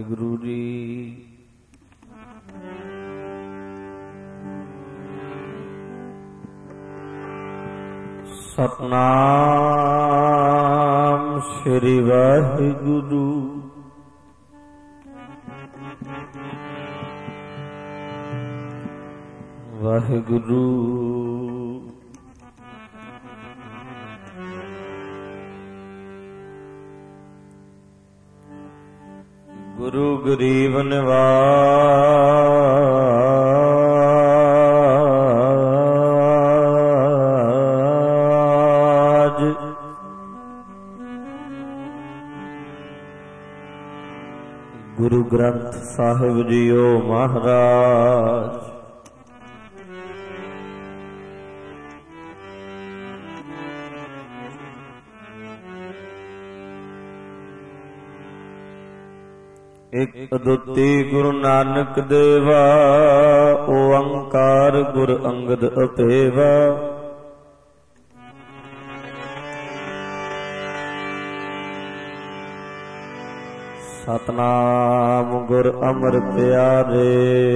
ਵਾਹਿਗੁਰੂ ਜੀ। ਸਤਨਾਮ ਸ੍ਰੀ ਵਾਹਿਗੁਰੂ। ਵਾਹਿਗੁਰੂ ਗੁਰੂ ਗਰੀਬ ਨਿਵਾਜ। ਗੁਰੂ ਗ੍ਰੰਥ ਸਾਹਿਬ ਜੀਓ ਮਹਾਰਾਜ। ਇਕ ਅਦੁੱਤੀ ਗੁਰੂ ਨਾਨਕ ਦੇਵਾ, ਓੰਕਾਰ ਗੁਰ ਅੰਗਦ ਅਪੇਵਾ। ਸਤਨਾਮ ਗੁਰ ਅਮਰ ਪਿਆਰੇ।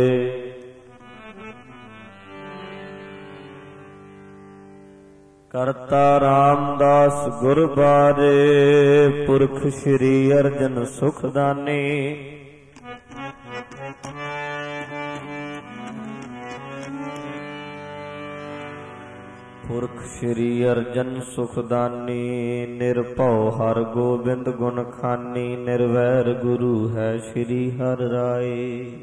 ਕਰਤਾ ਰਾਮਦਾਸ ਗੁਰ ਬਾਰੇ, ਪੁਰਖ ਸ੍ਰੀ ਅਰਜਨ ਸੁਖ ਦਾਨੀ। ਪੁਰਖ ਸ੍ਰੀ ਅਰਜਨ ਸੁਖ ਦਾਨੀ, ਨਿਰਭਉ ਹਰਿ ਗੋਬਿੰਦ ਗੁਣ ਖਾਨੀ। ਨਿਰਵੈਰ ਗੁਰੂ ਹੈ ਸ੍ਰੀ ਹਰਿ ਰਾਏ।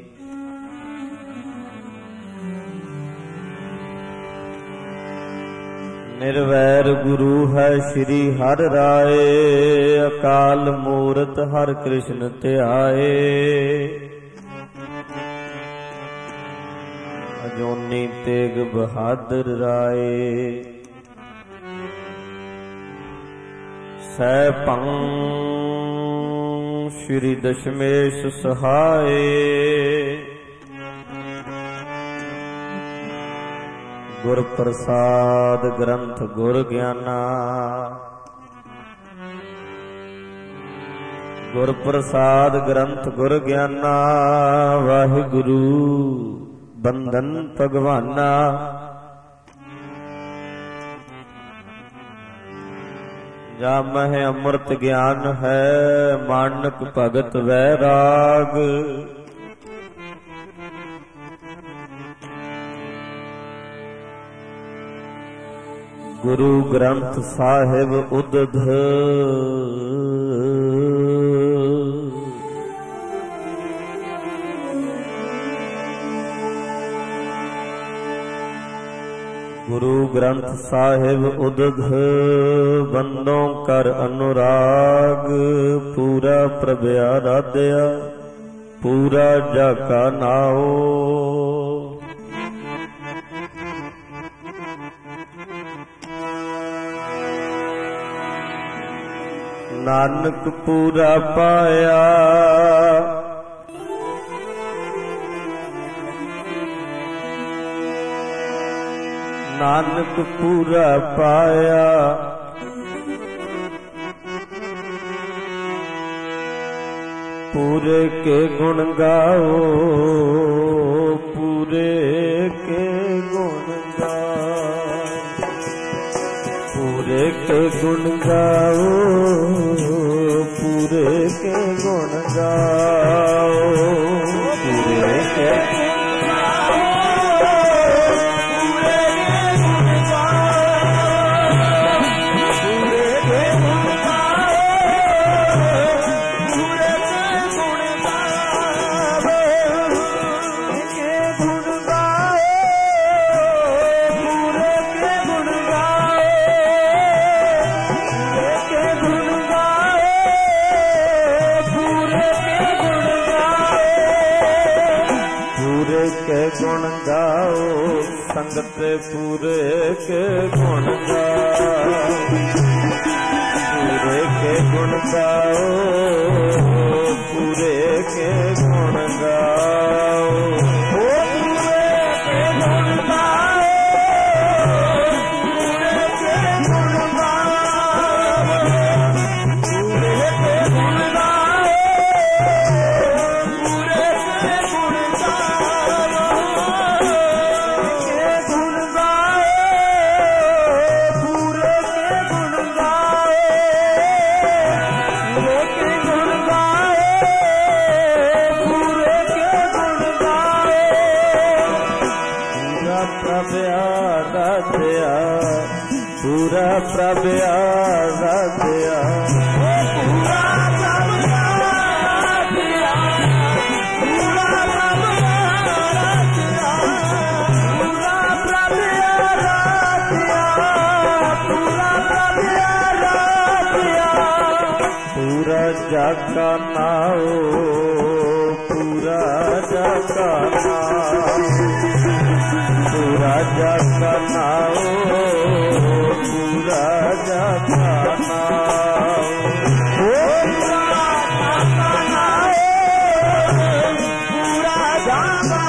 ਨਿਰਵੈਰ ਗੁਰੂ ਹੈ ਸ੍ਰੀ ਹਰਿ ਰਾਏ। ਅਕਾਲ ਮੂਰਤ ਹਰਿ ਕ੍ਰਿਸ਼ਨ ਧਿਆਏ। ਅਜੂਨੀ ਤੇਗ ਬਹਾਦਰ ਰਾਏ। ਸੈਭੰ ਸ੍ਰੀ ਦਸ਼ਮੇਸ਼ ਸਹਾਏ। ਗੁਰ ਪ੍ਰਸਾਦ ਗ੍ਰੰਥ ਗੁਰ ਗਿਆਨਾ। ਗੁਰ ਪ੍ਰਸਾਦ ਗ੍ਰੰਥ ਗੁਰ ਗਿਆਨਾ। ਵਾਹਿਗੁਰੂ ਬੰਧਨ ਭਗਵਾਨਾ। ਜਾ ਮਹਿ ਅੰਮ੍ਰਿਤ ਗਿਆਨ ਹੈ, ਮਾਨਕ ਭਗਤ ਵੈਰਾਗ। ਗੁਰੂ ਗ੍ਰੰਥ ਸਾਹਿਬ ਉਦਧ। ਗੁਰੂ ਗ੍ਰੰਥ ਸਾਹਿਬ ਉਦਧ। ਬੰਦੋਂ ਕਰ ਅਨੁਰਾਗ, ਪੂਰਾ ਪ੍ਰਭ ਆਰਾਧਿਆ, ਪੂਰਾ ਜਾ ਕਾ ਨਾਉ। ਨਾਨਕ ਪੂਰਾ ਪਾਇਆ, ਨਾਨਕ ਪੂਰਾ ਪਾਇਆ। ਪੂਰੇ ਕੇ ਗੁਣ ਗਾਓ, ਪੂਰੇ ਕੇ ਗੁਣ ਗਾਓ। ਪੂਰੇ ਕੇ ਗੁਣ ਗਾਓ, ਪੂਰੇ ਕੇ ਗੁਣ ਗਾਓ। ਪੂਰੇ ਕੇ ਗੁਣ ਗਾਓ, ਸੰਗਤ ਪੂਰੇ ਕੇ ਗੁਣ ਗਾਓ। ਪੂਰੇ ਕੇ ਗੁਣ ਗਾਓ, ਪੂਰੇ ਕੇ ਗੁਣ ਗਾਓ। पूरा प्रभ आराध्या, पूरा प्रभ आराध्या, पूरा प्रभ आराध्या, पूरा प्रभ आराध्या, पूरा प्रभ आराध्या। पूरा जग का नाओ, पूरा जग का नाओ, पूरा जग का नाओ, पूरा जग का नाओ, पूरा जग का नाओ, पूरा जग का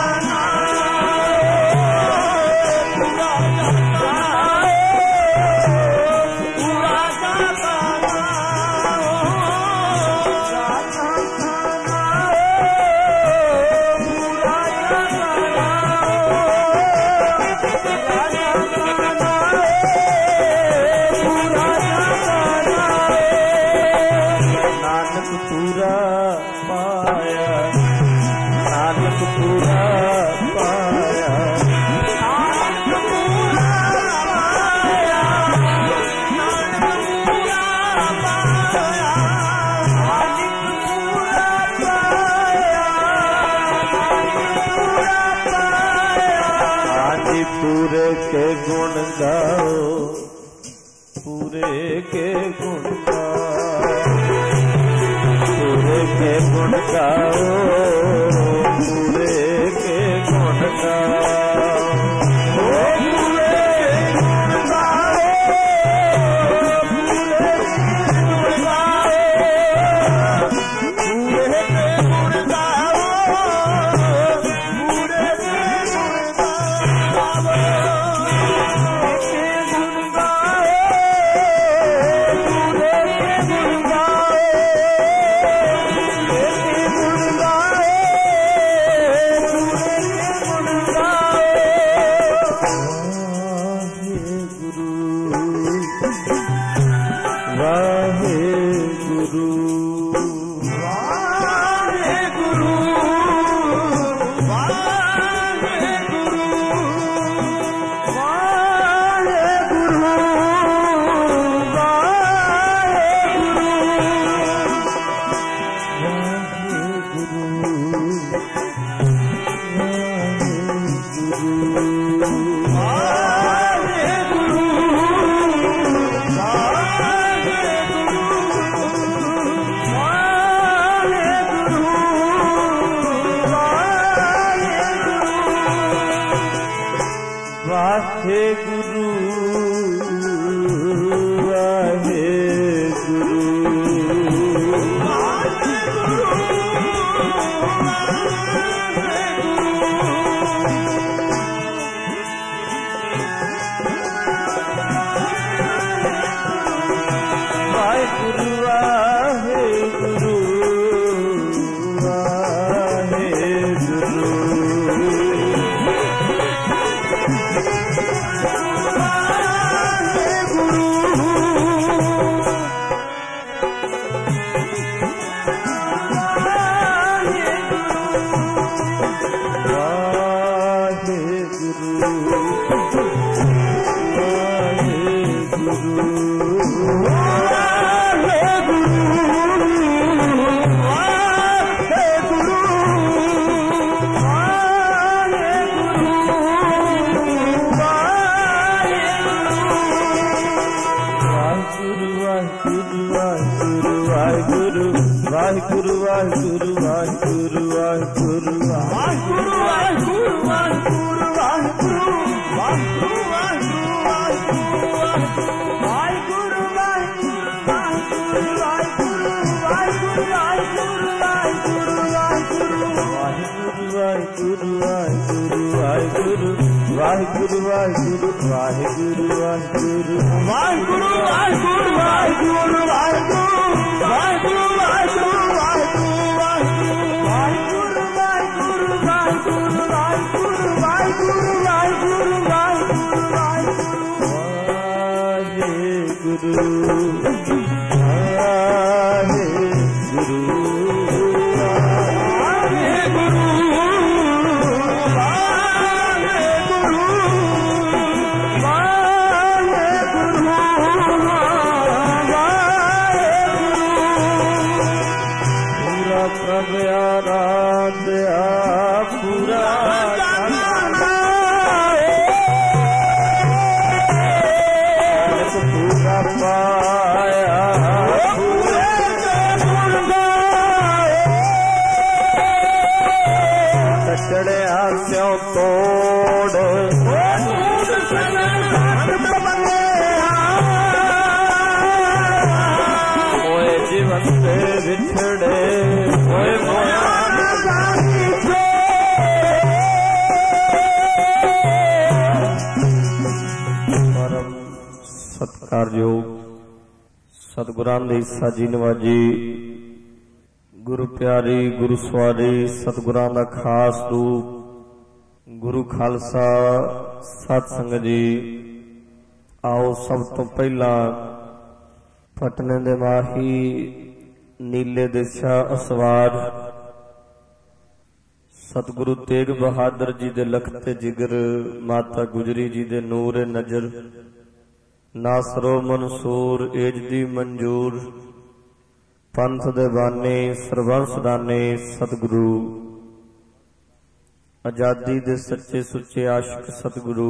पूरे के गुण गाओ, पूरे के गुण गाओ, पूरे के गुण गाओ, पूरे के गुण गाओ, पूरे के गुण गाओ, पूरे के गुण गाओ, पूरे के गुण गाओ, पूरे के ਵਸਿਆ ਪੂਰਾ ਪੂਰਾ ਪਾਇਆ ਚੜਿਆ ਸਿਉ ਤੋੜ ਹੋਏ ਜੀਵਨ ਤੇ ਵਿਛੜੇ ਹੋਏ ਪਰਮ ਸਤਿਕਾਰਯੋਗ ਸਤਿਗੁਰਾਂ ਦੀ ਸਾਜੀ ਨਵਾਜੀ ਗੁਰੂ ਪਿਆਰੀ ਗੁਰੂ ਸਵਾਰੀ ਸਤਿਗੁਰਾਂ ਦਾ ਖਾਸ ਰੂਪ ਗੁਰੂ ਖਾਲਸਾ ਸਤ ਸੰਗਤ ਜੀ। ਆਓ ਸਭ ਤੋਂ ਪਹਿਲਾਂ ਪਟਨੇ ਦੇ ਮਾਹੀ ਨੀਲੇ ਦਿਸ਼ਾ ਅਸਵਾਰ ਸਤਿਗੁਰੂ ਤੇਗ ਬਹਾਦਰ ਜੀ ਦੇ ਲਖਤੇ ਜਿਗਰ ਮਾਤਾ ਗੁਜਰੀ ਜੀ ਦੇ ਨੂਰ ਨਜ਼ਰ ਨਾਸਰੋ ਮਨਸੂਰ ਏਜ ਦੀ ਮਨਜੂਰ ਪੰਥ ਦੇ ਬਾਨੀ ਸਰਬੰਸ ਦਾਨੀ ਸਤਿਗੁਰੂ ਆਜ਼ਾਦੀ ਦੇ ਸੱਚੇ ਸੁੱਚੇ ਆਸ਼ਿਕ ਸਤਿਗੁਰੂ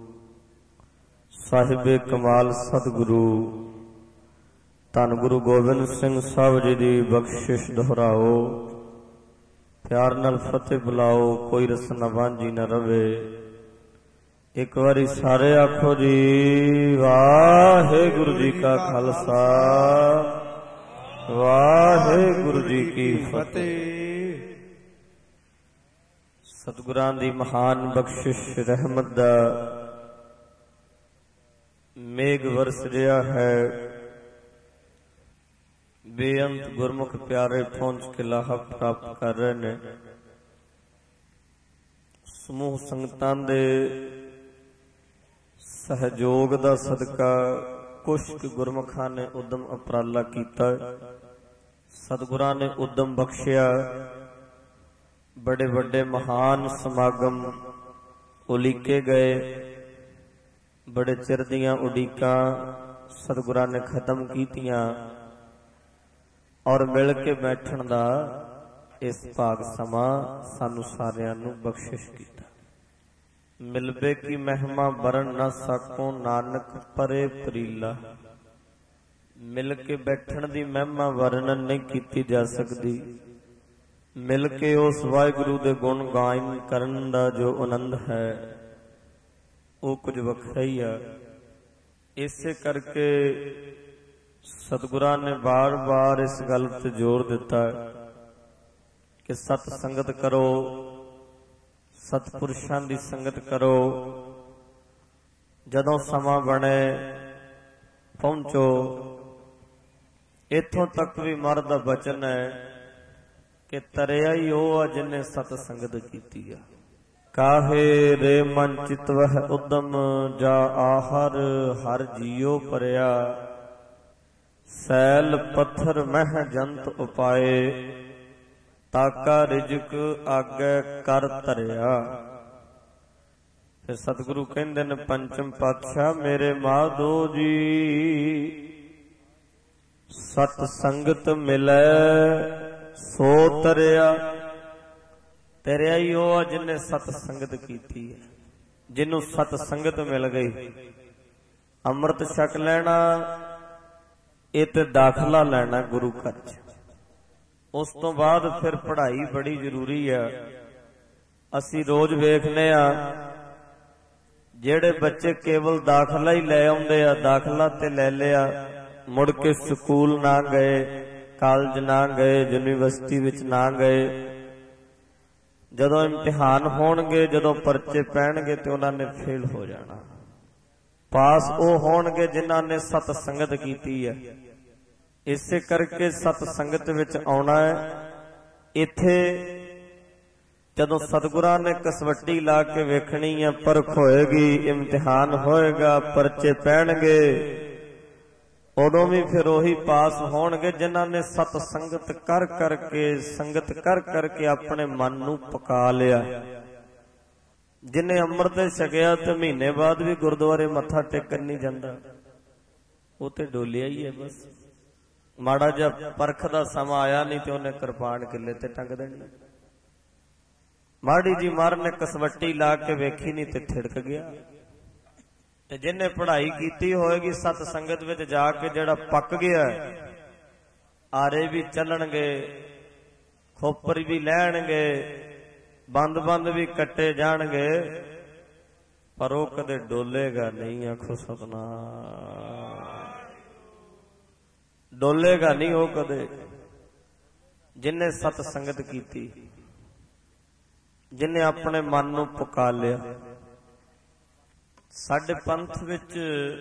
ਸਾਹਿਬੇ ਕਮਾਲ ਸਤਿਗੁਰੂ ਧੰਨ ਗੁਰੂ ਗੋਬਿੰਦ ਸਿੰਘ ਸਾਹਿਬ ਜੀ ਦੀ ਬਖਸ਼ਿਸ਼ ਦੁਹਰਾਓ ਪਿਆਰ ਨਾਲ ਫਤਿਹ ਬੁਲਾਓ ਕੋਈ ਰਸਨਾ ਵਾਂਝੀ ਨਾ ਰਵੇ। ਇੱਕ ਵਾਰੀ ਸਾਰੇ ਆਖੋ ਜੀ ਵਾਹਿਗੁਰੂ ਜੀ ਕਾ ਖਾਲਸਾ ਵਾਹਿਗੁਰੂ ਜੀ ਕੀ ਫਤਿਹ। ਸਤਿਗੁਰਾਂ ਦੀ ਮਹਾਨ ਬਖਸ਼ਿਸ਼ ਰਹਿਮਤ ਦਾ ਮੇਘ ਵਰਸ ਰਿਹਾ ਹੈ। ਬੇਅੰਤ ਗੁਰਮੁਖ ਪਿਆਰੇ ਪਹੁੰਚ ਕੇ ਲਾਹਾ ਪ੍ਰਾਪਤ ਕਰ ਰਹੇ ਨੇ। ਸਮੂਹ ਸੰਗਤਾਂ ਦੇ ਸਹਿਯੋਗ ਦਾ ਸਦਕਾ ਕੁਛ ਗੁਰਮੁਖਾਂ ਨੇ ਉਦਮ ਉਪਰਾਲਾ ਕੀਤਾ। ਸਤਿਗੁਰਾਂ ਨੇ ਉਦਮ ਬਖਸ਼ਿਆ। ਬੜੇ ਵੱਡੇ ਮਹਾਨ ਸਮਾਗਮ ਉਲੀਕੇ ਗਏ। ਬੜੇ ਚਿਰ ਦੀਆਂ ਉਡੀਕਾਂ ਸਤਿਗੁਰਾਂ ਨੇ ਖਤਮ ਕੀਤੀਆਂ ਔਰ ਮਿਲ ਕੇ ਬੈਠਣ ਦਾ ਇਸ ਭਾਗ ਸਮਾਂ ਸਾਨੂੰ ਸਾਰਿਆਂ ਨੂੰ ਬਖਸ਼ਿਸ਼ ਕੀਤਾ। ਮਿਲਬੇ ਕੀ ਮਹਿਮਾ ਵਰਨ ਨਾ ਸਕੋ ਨਾਨਕ ਪਰੇ ਪਰੀਲਾ। ਮਿਲ ਕੇ ਬੈਠਣ ਦੀ ਮਹਿਮਾ ਵਰਣਨ ਨਹੀਂ ਕੀਤੀ ਜਾ ਸਕਦੀ। ਮਿਲ ਕੇ ਉਸ ਵਾਹਿਗੁਰੂ ਦੇ ਗੁਣ ਗਾਇਨ ਕਰਨ ਦਾ ਜੋ ਆਨੰਦ ਹੈ ਉਹ ਕੁਝ ਵੱਖਰਾ ਹੀ ਆ। ਇਸੇ ਕਰਕੇ ਸਤਿਗੁਰਾਂ ਨੇ ਬਾਰ-ਬਾਰ ਇਸ ਗੱਲ ਤੇ ਜ਼ੋਰ ਦਿੱਤਾ ਕਿ ਸਤ ਸੰਗਤ ਕਰੋ, ਸਤਪੁਰਸ਼ਾਂ ਦੀ ਸੰਗਤ ਕਰੋ। ਜਦੋਂ ਸਮਾਂ ਬਣੇ ਪਹੁੰਚੋ। ਇੱਥੋਂ ਤੱਕ ਵੀ ਮਰ ਦਾ ਬਚਨ ਹੈ ਕਿ ਤਰਿਆ ਹੀ ਉਹ ਆ ਜਿਹਨੇ ਸਤ ਸੰਗਤ ਕੀਤੀ ਆ। ਕਾਹੇ ਰੇ ਮਨ ਚਿਤਵਹਿ ਉਦਮ ਜਾ ਆਹਰ ਹਰ ਜੀਉ ਪਰਿਆ। ਸੈਲ ਪੱਥਰ ਮਹਿ ਜੰਤ ਉਪਾਏ ਤਾਕਾ ਰਿਜਕ ਆਗੇ ਕਰ ਧਰਿਆ। ਫਿਰ ਸਤਿਗੁਰੂ ਕਹਿੰਦੇ ਨੇ ਪੰਚਮ ਪਾਤਸ਼ਾਹ ਮੇਰੇ ਮਾਧੋ ਜੀ ਸਤ ਸੰਗਤ ਮਿਲੈ ਸੋ ਤਰਿਆ। ਤਰਿਆ ਹੀ ਉਹ ਜਿਹਨੇ ਸਤ ਸੰਗਤ ਕੀਤੀ ਹੈ। ਜਿਹਨੂੰ ਸਤ ਸੰਗਤ ਮਿਲ ਗਈ ਅੰਮ੍ਰਿਤ ਛਕ ਲੈਣਾ ਇਹ ਤੇ ਦਾਖਲਾ ਲੈਣਾ ਗੁਰੂ ਘਰ ਚ। ਉਸ ਤੋਂ ਬਾਅਦ ਫਿਰ ਪੜ੍ਹਾਈ ਬੜੀ ਜ਼ਰੂਰੀ ਆ। ਅਸੀਂ ਰੋਜ਼ ਵੇਖਨੇ ਆ ਜਿਹੜੇ ਬੱਚੇ ਕੇਵਲ ਦਾਖਲਾ ਹੀ ਲੈ ਆਉਂਦੇ ਆ, ਦਾਖਲਾ ਤੇ ਲੈ ਲਿਆ, ਮੁੜ ਕੇ ਸਕੂਲ ਨਾ ਗਏ, ਕਾਲਜ ਨਾ ਗਏ, ਯੂਨੀਵਰਸਿਟੀ ਵਿੱਚ ਨਾ ਗਏ। ਜਦੋਂ ਇਮਤਿਹਾਨ ਹੋਣਗੇ, ਜਦੋਂ ਪਰਚੇ ਪੈਣਗੇ ਤੇ ਉਹਨਾਂ ਨੇ ਫੇਲ ਹੋ ਜਾਣਾ। ਪਾਸ ਉਹ ਹੋਣਗੇ ਜਿਨ੍ਹਾਂ ਨੇ ਸਤ ਸੰਗਤ ਕੀਤੀ ਹੈ। ਇਸੇ ਕਰਕੇ ਸਤ ਸੰਗਤ ਵਿੱਚ ਆਉਣਾ ਹੈ। ਇੱਥੇ ਜਦੋਂ ਸਤਿਗੁਰਾਂ ਨੇ ਕਸਵੱਟੀ ਲਾ ਕੇ ਵੇਖਣੀ ਹੈ, ਪਰਖ ਹੋਏਗੀ, ਇਮਤਿਹਾਨ ਹੋਏਗਾ, ਪਰਚੇ ਪੈਣਗੇ, ਉਦੋਂ ਵੀ ਫਿਰ ਉਹੀ ਪਾਸ ਹੋਣਗੇ ਜਿਨ੍ਹਾਂ ਨੇ ਸਤ ਸੰਗਤ ਕਰ ਕਰਕੇ, ਸੰਗਤ ਕਰ ਕਰਕੇ ਆਪਣੇ ਮਨ ਨੂੰ ਪਕਾ ਲਿਆ। ਜਿਨੇ ਅੰਮ੍ਰਿਤ ਛਕਿਆ ਤੇ ਮਹੀਨੇ ਬਾਅਦ ਵੀ ਗੁਰਦੁਆਰੇ ਮੱਥਾ ਟੇਕਣ ਨਹੀਂ ਜਾਂਦਾ, ਉਹ ਤੇ ਡੋਲਿਆ ਹੀ ਹੈ। ਬਸ ਮਾੜਾ ਜਿਹਾ ਪਰਖ ਦਾ ਸਮਾਂ ਆਇਆ ਨਹੀਂ ਤੇ ਉਹਨੇ ਕਿਰਪਾਨ ਕਿੱਲੇ ਤੇ ਟੰਗ ਦੇਣੀ। माड़ी जी मार ने कसवट्टी ला के वेखी नहीं ते थिड़क गया। ते जिन्हें पढ़ाई की होएगी सत संगत विच जाके जिहड़ा पक गया, आरे भी चलणगे, खोपर भी लैणगे, बंद बंद भी कट्टे जाणगे, पर वो कदे डोलेगा नहीं। आखो सतनाम। डोलेगा नहीं वो कदे। जिन्हें सत संगत की, जिन्हें अपने मन नूं पका लिया। साडे पंथ विच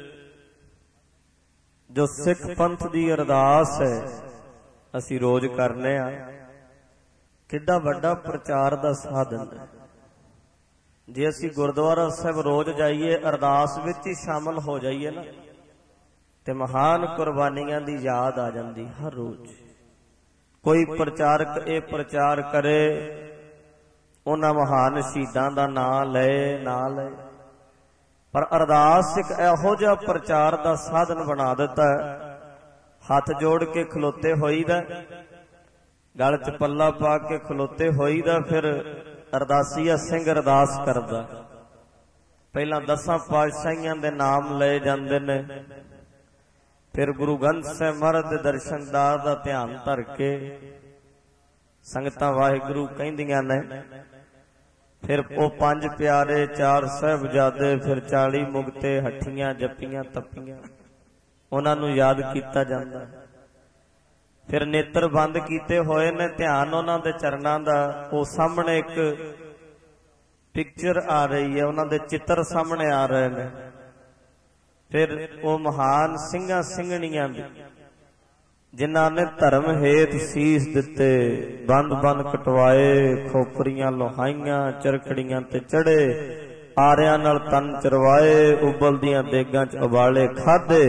जो सिख पंथ दी अरदास है असी रोज करने आ, किड्डा वड्डा प्रचार दा साधन है। जे असी गुरुद्वारा साहिब रोज जाइए, अरदास विच ही शामिल हो जाइए ना, ते महान कुर्बानियां दी याद आ जाती हर रोज। कोई प्रचारक ये प्रचार करे, उन्हां महान शहीदां दा नाम लए ना लए, पर अरदास एक इहो जिहा प्रचार दा साधन बना दिता है। हाथ जोड़ के खलोते होईदा, गल च पल्ला पा के खलोते होईदा, फिर अरदासीया सिंह अरदास करदा। पहला 10 पातशाहियां दे नाम लए जांदे ने, फिर गुरु ग्रंथ साहिब महाराज दे दर्शनदार दा ध्यान धर के संगतां वाहिगुरू कहिंदियां ने। फिर वो 5 प्यारे, 4 साहिबजादे, फिर 40 मुगते, हठियां, जपियां, तपियां, उन्हां नूं याद कीता जांदा। फिर नेत्र बंद कीते होए ने, ध्यान उन्हां दे चरणां दा। वो सामने एक पिक्चर आ रही है, उन्हां दे चित्र सामने आ रहे ने। फिर वो महान ਸਿੰਘਾਂ ਸਿੰਘਣੀਆਂ दी जिन्हां ने धर्म हेत सीस दिते, बंद बंद कटवाए, खोपरियां लोहाइयां, चरखड़ियां ते चढ़े, आरियां नाल तन चरवाए, उबलदियां देगां च उबाले खाधे।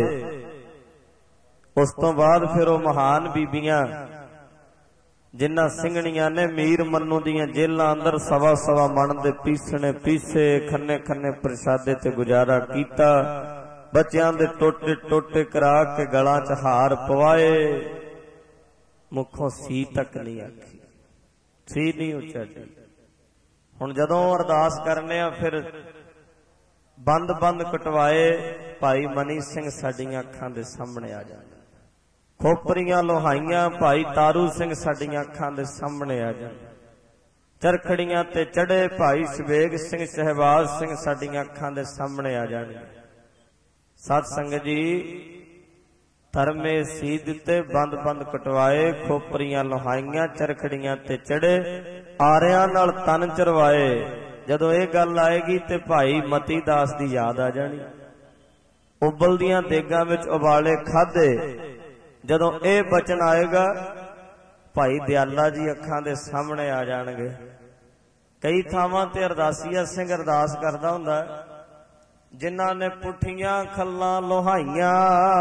उस तो बाद फिर वो महान बीबियां जिन्हां ਸਿੰਘਣੀਆਂ ने मीर मन्नू दियां जेलां अंदर 1.25 मन दे पीसने पीसे, खन्ने खन्ने प्रसादे ते गुजारा कीता। बच्चों दे टोटे टोटे करा के गलां च हार पवाए, मुखों सी तक नहीं आखी, सी नहीं उच्चारी। हुण जदों अरदास करने आ, फिर बंद बंद कटवाए, भाई मनी सिंह साडियां अखां दे सामने आ जांदे। खोपरियां लोहाइयां, भाई तारू सिंह साडियां अखां दे सामने आ जांदे। चरखड़ियां ते चढ़े, भाई शबेग सिंह, शहबाज सिंह साडियां अखां दे सामने आ जाणगे। सत संगत जी, धर्मे सी दिते, बंद बंद कटवाए, खोपरियां लोहाइयां, चरखड़ियां ते चढ़े, आरियां नाल तन चरवाए। जदों ये गल आएगी ते भाई मती दास दी याद आ जानी। उबलदियां देगां विच उबाले खाधे। जदों ये बचन आएगा, भाई दयाला जी अखां दे सामने आ जाणगे। कई थावां ते अरदासीया सिंह अरदास करदा हुंदा, जिन्हां ने पुठियां खल्लां लोहाइयां।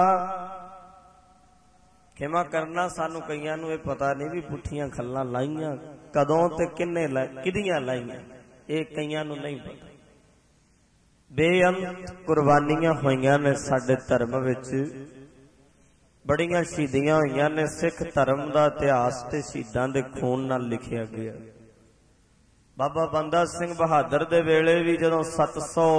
खिमा करना, सानू कईयां नूं इह पता नहीं भी पुठियां खल्लां लाइयां कदों ते किन्ने किदियां लाइयां, ये कईयां नूं नहीं पता। बेअंत कुर्बानियां होईयां ने साडे धर्म विच, बड़ियां शहीदियां होईयां ने। सिख धर्म दा इतिहास ते शहीदां दे खून नाल लिखिया गया। बाबा बंदा सिंह बहादुर दे वेले भी जदों 700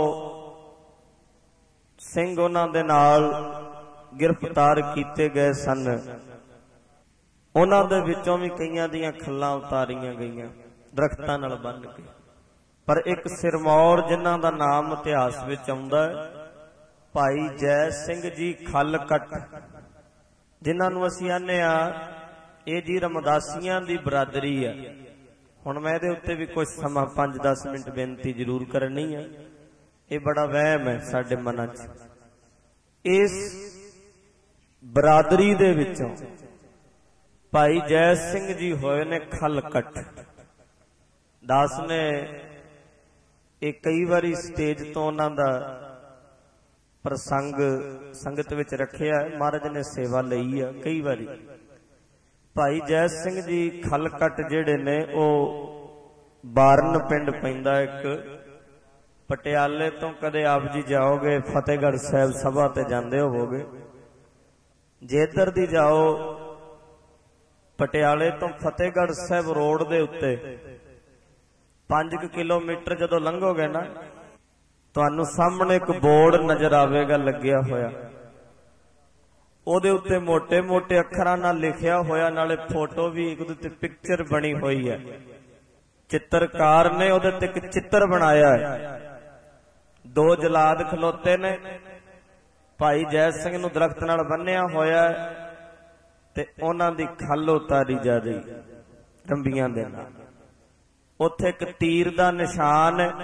सिंह उन्हां दे नाल गिरफ्तार कीते गए सन, उन्हां दे विचों भी कईयां दियां खल्लां उतारीਆਂ गईयां दरख्तां नाल बन के। पर एक सिरमौर जिन्हां दा नाम इतिहास विच आउंदा है, भाई जै सिंह जी खलकट, जिन्हां नूं असीं आने आ ਇਹ जी रमदासियां दी बरादरी है। हुण मैं इहदे उत्ते भी कुछ समा 5-10 मिनट बेनती जरूर करनी है। ये बड़ा वहम है साडे मनां च। इस बरादरी दे विचों भाई जै सिंह जी होए ने खलकट। दास ने एक कई बारी स्टेज तो उन्हां दा प्रसंग संगत विच रखिया, महाराज ने सेवा लई है कई बारी। भाई जै सिंह जी खलकट जिहड़े ने ओ बारन पिंड पैंदा एक पटियाले तो। कदे आप जी जाओगे फतेहगढ़ साहब सभा ते जांदे होवोगे, जे इधर दी जाओ पटियाले तो फतेहगढ़ साहब रोड दे उत्ते 5 किलोमीटर जदों लंघोगे ना, तुहानू सामने एक बोर्ड नजर आवेगा लग्या होया, ਉਹਦੇ ਉੱਤੇ मोटे मोटे ਅੱਖਰਾਂ ਨਾਲ लिखिया होया, नाले फोटो भी एक उत्ते पिक्चर बनी हुई है। चित्रकार ने ਉਹਦੇ ਤੇ एक चित्र बनाया है। 2 जलाद खलोते ने, भाई जय सिंह नूं दरख्त नाल बन्निया होया ते उन्हां दी खल उतारी जा रही रंबियां दे नाल। उत्थे एक तीर दा निशान है,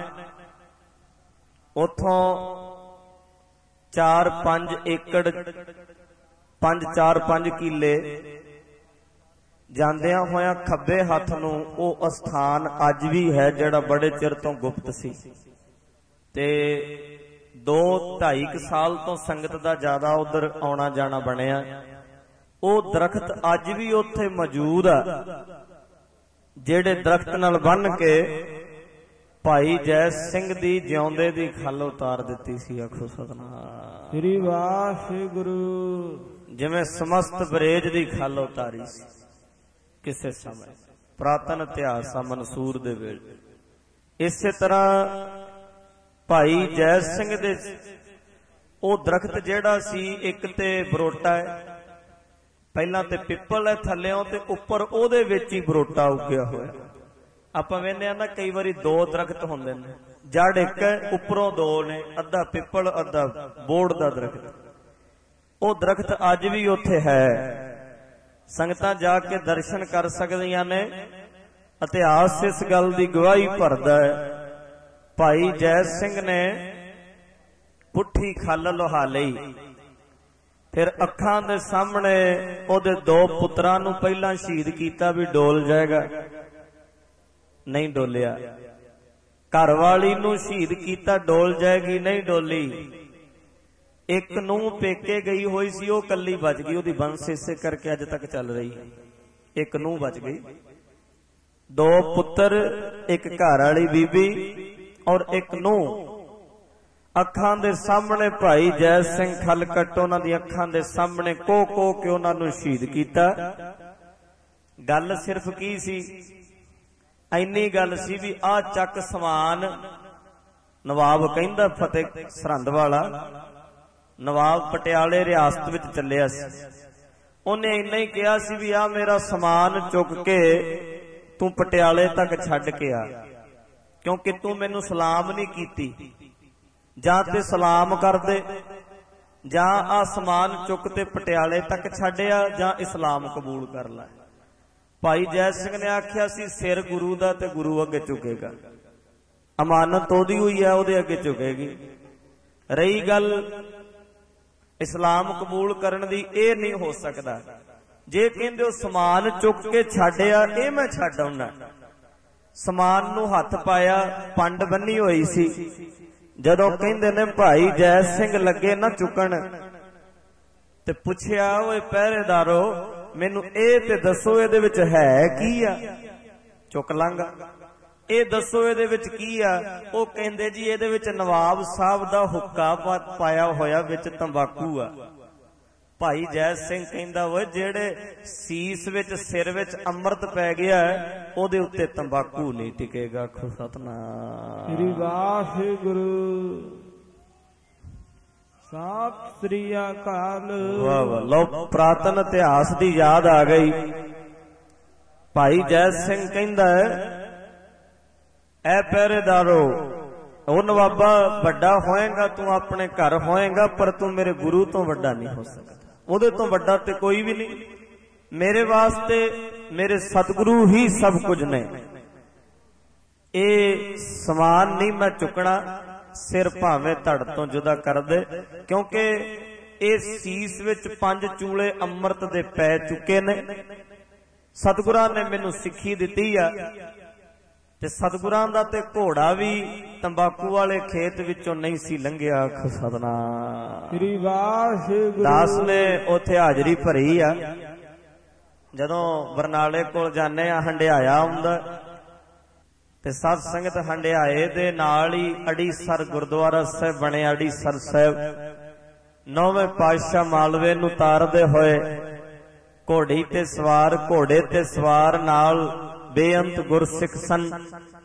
उथों 4-5 एकड़ 5-4-5 किले ਜਾਂਦਿਆਂ ਹੋਇਆਂ ਖੱਬੇ ਹੱਥ ਨੂੰ ਉਹ ਅਸਥਾਨ ਅੱਜ ਵੀ ਹੈ ਜਿਹੜਾ ਬੜੇ ਚਿਰ ਤੋਂ ਗੁਪਤ ਸੀ ਤੇ 2-2.5 ਸਾਲ ਤੋਂ ਸੰਗਤ ਦਾ ਜ਼ਿਆਦਾ ਉਧਰ ਆਉਣਾ ਜਾਣਾ ਬਣਿਆ। ਉਹ ਦਰਖਤ ਅੱਜ ਵੀ ਉੱਥੇ ਮੌਜੂਦ ਆ ਜਿਹੜੇ ਦਰਖਤ ਨਾਲ ਬੰਨ ਕੇ ਭਾਈ ਜੈ ਸਿੰਘ ਦੀ ਜਿਉਂਦੇ ਦੀ ਖਲ ਉਤਾਰ ਦਿੱਤੀ ਸੀ। ਆਖੋ ਸਤਿਨਾਮ ਸ੍ਰੀ ਵਾਹਿਗੁਰੂ। ਜਿਵੇਂ ਸਮਸਤ ਬਰੇਜ ਦੀ ਖਲ ਉਤਾਰੀ ਸੀ ਕਿਸੇ ਸਮੇਂ, ਪ੍ਰਾਤਨ ਇਤਿਹਾਸ ਆ ਮਨਸੂਰ ਦੇ ਵੇਲੇ। ਇਸੇ ਤਰ੍ਹਾਂ ਭਾਈ ਜੈ ਸਿੰਘ ਦੇ ਉਹ ਦਰਖਤ ਜਿਹੜਾ ਸੀ, ਇੱਕ ਤੇ ਬਰੋਟਾ ਹੈ, ਪਹਿਲਾਂ ਤੇ ਪਿੱਪਲ ਹੈ ਥੱਲਿਓਂ, ਤੇ ਉੱਪਰ ਉਹਦੇ ਵਿੱਚ ਹੀ ਬਰੋਟਾ ਉੱਗਿਆ ਹੋਇਆ। ਆਪਾਂ ਵੇਖਦੇ ਆ ਨਾ ਕਈ ਵਾਰੀ 2 ਦਰਖਤ ਹੁੰਦੇ ਨੇ, ਜੜ ਇੱਕ ਹੈ, ਉੱਪਰੋਂ 2 ਨੇ, ਅੱਧਾ ਪਿੱਪਲ ਅੱਧਾ ਬੋੜ ਦਾ ਦਰਖਤ। ਉਹ ਦਰਖਤ ਅੱਜ ਵੀ ਉੱਥੇ ਹੈ, ਸੰਗਤਾਂ ਜਾ ਕੇ ਦਰਸ਼ਨ ਕਰ ਸਕਦੀਆਂ ਨੇ। ਇਤਿਹਾਸ ਇਸ ਗੱਲ ਦੀ ਗਵਾਹੀ ਭਰਦਾ ਹੈ। ਭਾਈ ਜੈ ਸਿੰਘ ਨੇ ਪੁੱਠੀ ਖੱਲ ਲੁਹਾ ਲਈ, ਫਿਰ ਅੱਖਾਂ ਦੇ ਸਾਹਮਣੇ ਉਹਦੇ 2 ਪੁੱਤਰਾਂ ਨੂੰ ਪਹਿਲਾਂ ਸ਼ਹੀਦ ਕੀਤਾ ਵੀ ਡੋਲ ਜਾਏਗਾ, ਨਹੀਂ ਡੋਲਿਆ। ਘਰ ਵਾਲੀ ਨੂੰ ਸ਼ਹੀਦ ਕੀਤਾ, ਡੋਲ ਜਾਏਗੀ, ਨਹੀਂ ਡੋਲੀ। ਇੱਕ ਨੂੰ ਪੇਕੇ ਗਈ ਹੋਈ ਸੀ, ਉਹ ਕੱਲੀ ਬਚ ਗਈ, ਉਹਦੀ ਬੰਸ ਇਸੇ ਕਰਕੇ ਅੱਜ ਤੱਕ ਚੱਲ ਰਹੀ ਹੈ। ਇੱਕ ਨੂੰ ਬਚ ਗਈ, 2 ਪੁੱਤਰ, ਇੱਕ ਘਰ ਵਾਲੀ ਬੀਬੀ ਔਰ ਇੱਕ ਨੂੰ। ਅੱਖਾਂ ਦੇ ਸਾਹਮਣੇ ਭਾਈ ਜੈ ਸਿੰਘ ਖਲ ਕੱਟ ਉਹਨਾਂ ਦੀ ਅੱਖਾਂ ਦੇ ਸਾਹਮਣੇ ਕੋਹ ਕੇ ਉਹਨਾਂ ਨੂੰ ਸ਼ਹੀਦ ਕੀਤਾ। ਗੱਲ ਸਿਰਫ ਕੀ ਸੀ, ਇੰਨੀ ਗੱਲ ਸੀ ਵੀ ਆਹ ਚੱਕ ਸਮਾਨ। ਨਵਾਬ ਕਹਿੰਦਾ ਫਤਿਹ ਸਰਹੰਦ ਵਾਲਾ, ਨਵਾਬ ਪਟਿਆਲੇ ਰਿਆਸਤ ਵਿੱਚ ਚੱਲਿਆ ਸੀ, ਉਹਨੇ ਇੰਨਾ ਹੀ ਕਿਹਾ ਸੀ ਵੀ ਆ ਮੇਰਾ ਸਮਾਨ ਚੁੱਕ ਕੇ ਤੂੰ ਪਟਿਆਲੇ ਤੱਕ ਛੱਡ ਕੇ ਆ, ਕਿਉਂਕਿ ਤੂੰ ਮੈਨੂੰ ਸਲਾਮ ਨਹੀਂ ਕੀਤੀ। ਜਾਂ ਤੇ ਸਲਾਮ ਕਰ ਦੇ, ਜਾਂ ਆ ਸਮਾਨ ਚੁੱਕ ਤੇ ਪਟਿਆਲੇ ਤੱਕ ਛੱਡਿਆ, ਜਾਂ ਇਸਲਾਮ ਕਬੂਲ ਕਰ ਲੈ। ਭਾਈ ਜੈ ਸਿੰਘ ਨੇ ਆਖਿਆ ਸੀ ਸਿਰ ਗੁਰੂ ਦਾ ਤੇ ਗੁਰੂ ਅੱਗੇ ਝੁਕੇਗਾ, ਅਮਾਨਤ ਉਹਦੀ ਹੋਈ ਹੈ, ਉਹਦੇ ਅੱਗੇ ਝੁਕੇਗੀ। ਰਹੀ ਗੱਲ ਇਸਲਾਮ ਕਬੂਲ ਕਰਨ ਦੀ, ਇਹ ਨਹੀਂ ਹੋ ਸਕਦਾ। ਜੇ ਕਹਿੰਦੇ ਉਹ ਸਮਾਨ ਚੁੱਕ ਕੇ ਛੱਡਿਆ, ਇਹ ਮੈਂ ਛੱਡ ਆਉਣਾ। ਸਮਾਨ ਨੂੰ ਹੱਥ ਪਾਇਆ, ਪੰਡ ਬੰਨੀ ਹੋਈ ਸੀ। ਜਦੋਂ ਕਹਿੰਦੇ ਨੇ ਭਾਈ ਜੈ ਸਿੰਘ ਲੱਗੇ ਨਾ ਚੁੱਕਣ, ਤੇ ਪੁੱਛਿਆ ਓਏ ਪਹਿਰੇਦਾਰੋ ਮੈਨੂੰ ਇਹ ਤੇ ਦੱਸੋ ਇਹਦੇ ਵਿੱਚ ਹੈ ਕੀ ਆ? ਚੁੱਕ ਲਾਂਗਾ, ਇਹ ਦੱਸੋ ਇਹਦੇ ਵਿੱਚ ਕੀ ਆ? ਉਹ ਕਹਿੰਦੇ ਜੀ ਇਹਦੇ ਵਿੱਚ ਨਵਾਬ ਸਾਹਿਬ ਦਾ ਹੁੱਕਾ ਪਾਇਆ ਹੋਇਆ, ਵਿੱਚ ਤੰਬਾਕੂ ਆ। ਭਾਈ ਜੈ ਸਿੰਘ ਕਹਿੰਦਾ ਓਏ ਜਿਹੜੇ ਸੀਸ ਵਿੱਚ ਸਿਰ ਵਿੱਚ ਅੰਮ੍ਰਿਤ ਪੈ ਗਿਆ ਉਹਦੇ ਉੱਤੇ ਤੰਬਾਕੂ ਨਹੀਂ ਟਿਕੇਗਾ। ਆਖੋ ਸਤਿਨਾਮ ਸ੍ਰੀ ਵਾਹਿਗੁਰੂ। ਸਤਿ ਸ੍ਰੀ ਅਕਾਲ। ਵਾਹ ਵਾਹ, ਲਓ ਪ੍ਰਾਤਨ ਇਤਿਹਾਸ ਦੀ ਯਾਦ ਆ ਗਈ। ਭਾਈ ਜੈ ਸਿੰਘ ਕਹਿੰਦਾ ਐ ਪਹਿਰੇਦਾਰੋ, ਉਹ ਨਵਾਬਾ ਵੱਡਾ ਹੋਏਗਾ, ਤੂੰ ਆਪਣੇ ਘਰ ਹੋਏਗਾ, ਪਰ ਤੂੰ ਮੇਰੇ ਗੁਰੂ ਤੋਂ ਵੱਡਾ ਨਹੀਂ ਹੋ ਸਕਦਾ। ਉਹਦੇ ਤੋਂ ਵੱਡਾ ਤੇ ਕੋਈ ਵੀ ਨਹੀਂ। ਮੇਰੇ ਵਾਸਤੇ ਮੇਰੇ ਸਤਿਗੁਰੂ ਹੀ ਸਭ ਕੁਝ ਨੇ। ਇਹ ਸਮਾਨ ਨਹੀਂ ਮੈਂ ਚੁੱਕਣਾ, ਸਿਰ ਭਾਵੇਂ ਧੜ ਤੋਂ ਜੁਦਾ ਕਰ ਦੇ, ਕਿਉਂਕਿ ਇਹ ਸੀਸ ਵਿੱਚ 5 ਚੂਲੇ ਅੰਮ੍ਰਿਤ ਦੇ ਪੈ ਚੁੱਕੇ ਨੇ। ਸਤਿਗੁਰਾਂ ਨੇ ਮੈਨੂੰ ਸਿੱਖੀ ਦਿੱਤੀ ਆ, ਤੇ ਸਤਿਗੁਰਾਂ ਦਾ ਤੇ ਘੋੜਾ ਵੀ ਤੰਬਾਕੂ ਵਾਲੇ ਖੇਤ ਵਿੱਚੋਂ ਨਹੀਂ ਸੀ ਲੰਘਿਆ। ਆਖੋ ਸਤਿਨਾਮ ਸ੍ਰੀ ਵਾਹਿਗੁਰੂ। ਦਾਸ ਨੇ ਉੱਥੇ ਹਾਜ਼ਰੀ ਭਰੀ ਆ। ਜਦੋਂ ਬਰਨਾਲੇ ਕੋਲ ਜਾਂਦੇ ਆ, ਹੰਡਿਆਇਆ ਹੁੰਦਾ, ਤੇ ਸਤ ਸੰਗਤ ਹੰਡਿਆਏ ਦੇ ਨਾਲ ਹੀ ਅੜੀਸਰ ਗੁਰਦੁਆਰਾ ਸਾਹਿਬ ਬਣਿਆ। ਅੜੀਸਰ ਸਾਹਿਬ 9ਵੇਂ ਪਾਤਸ਼ਾਹ ਮਾਲਵੇ ਨੂੰ ਤਾਰਦੇ ਹੋਏ ਘੋੜੀ ਤੇ ਸਵਾਰ, ਘੋੜੇ ਤੇ ਸਵਾਰ ਨਾਲ ਬੇਅੰਤ ਗੁਰਸਿੱਖ ਸਨ।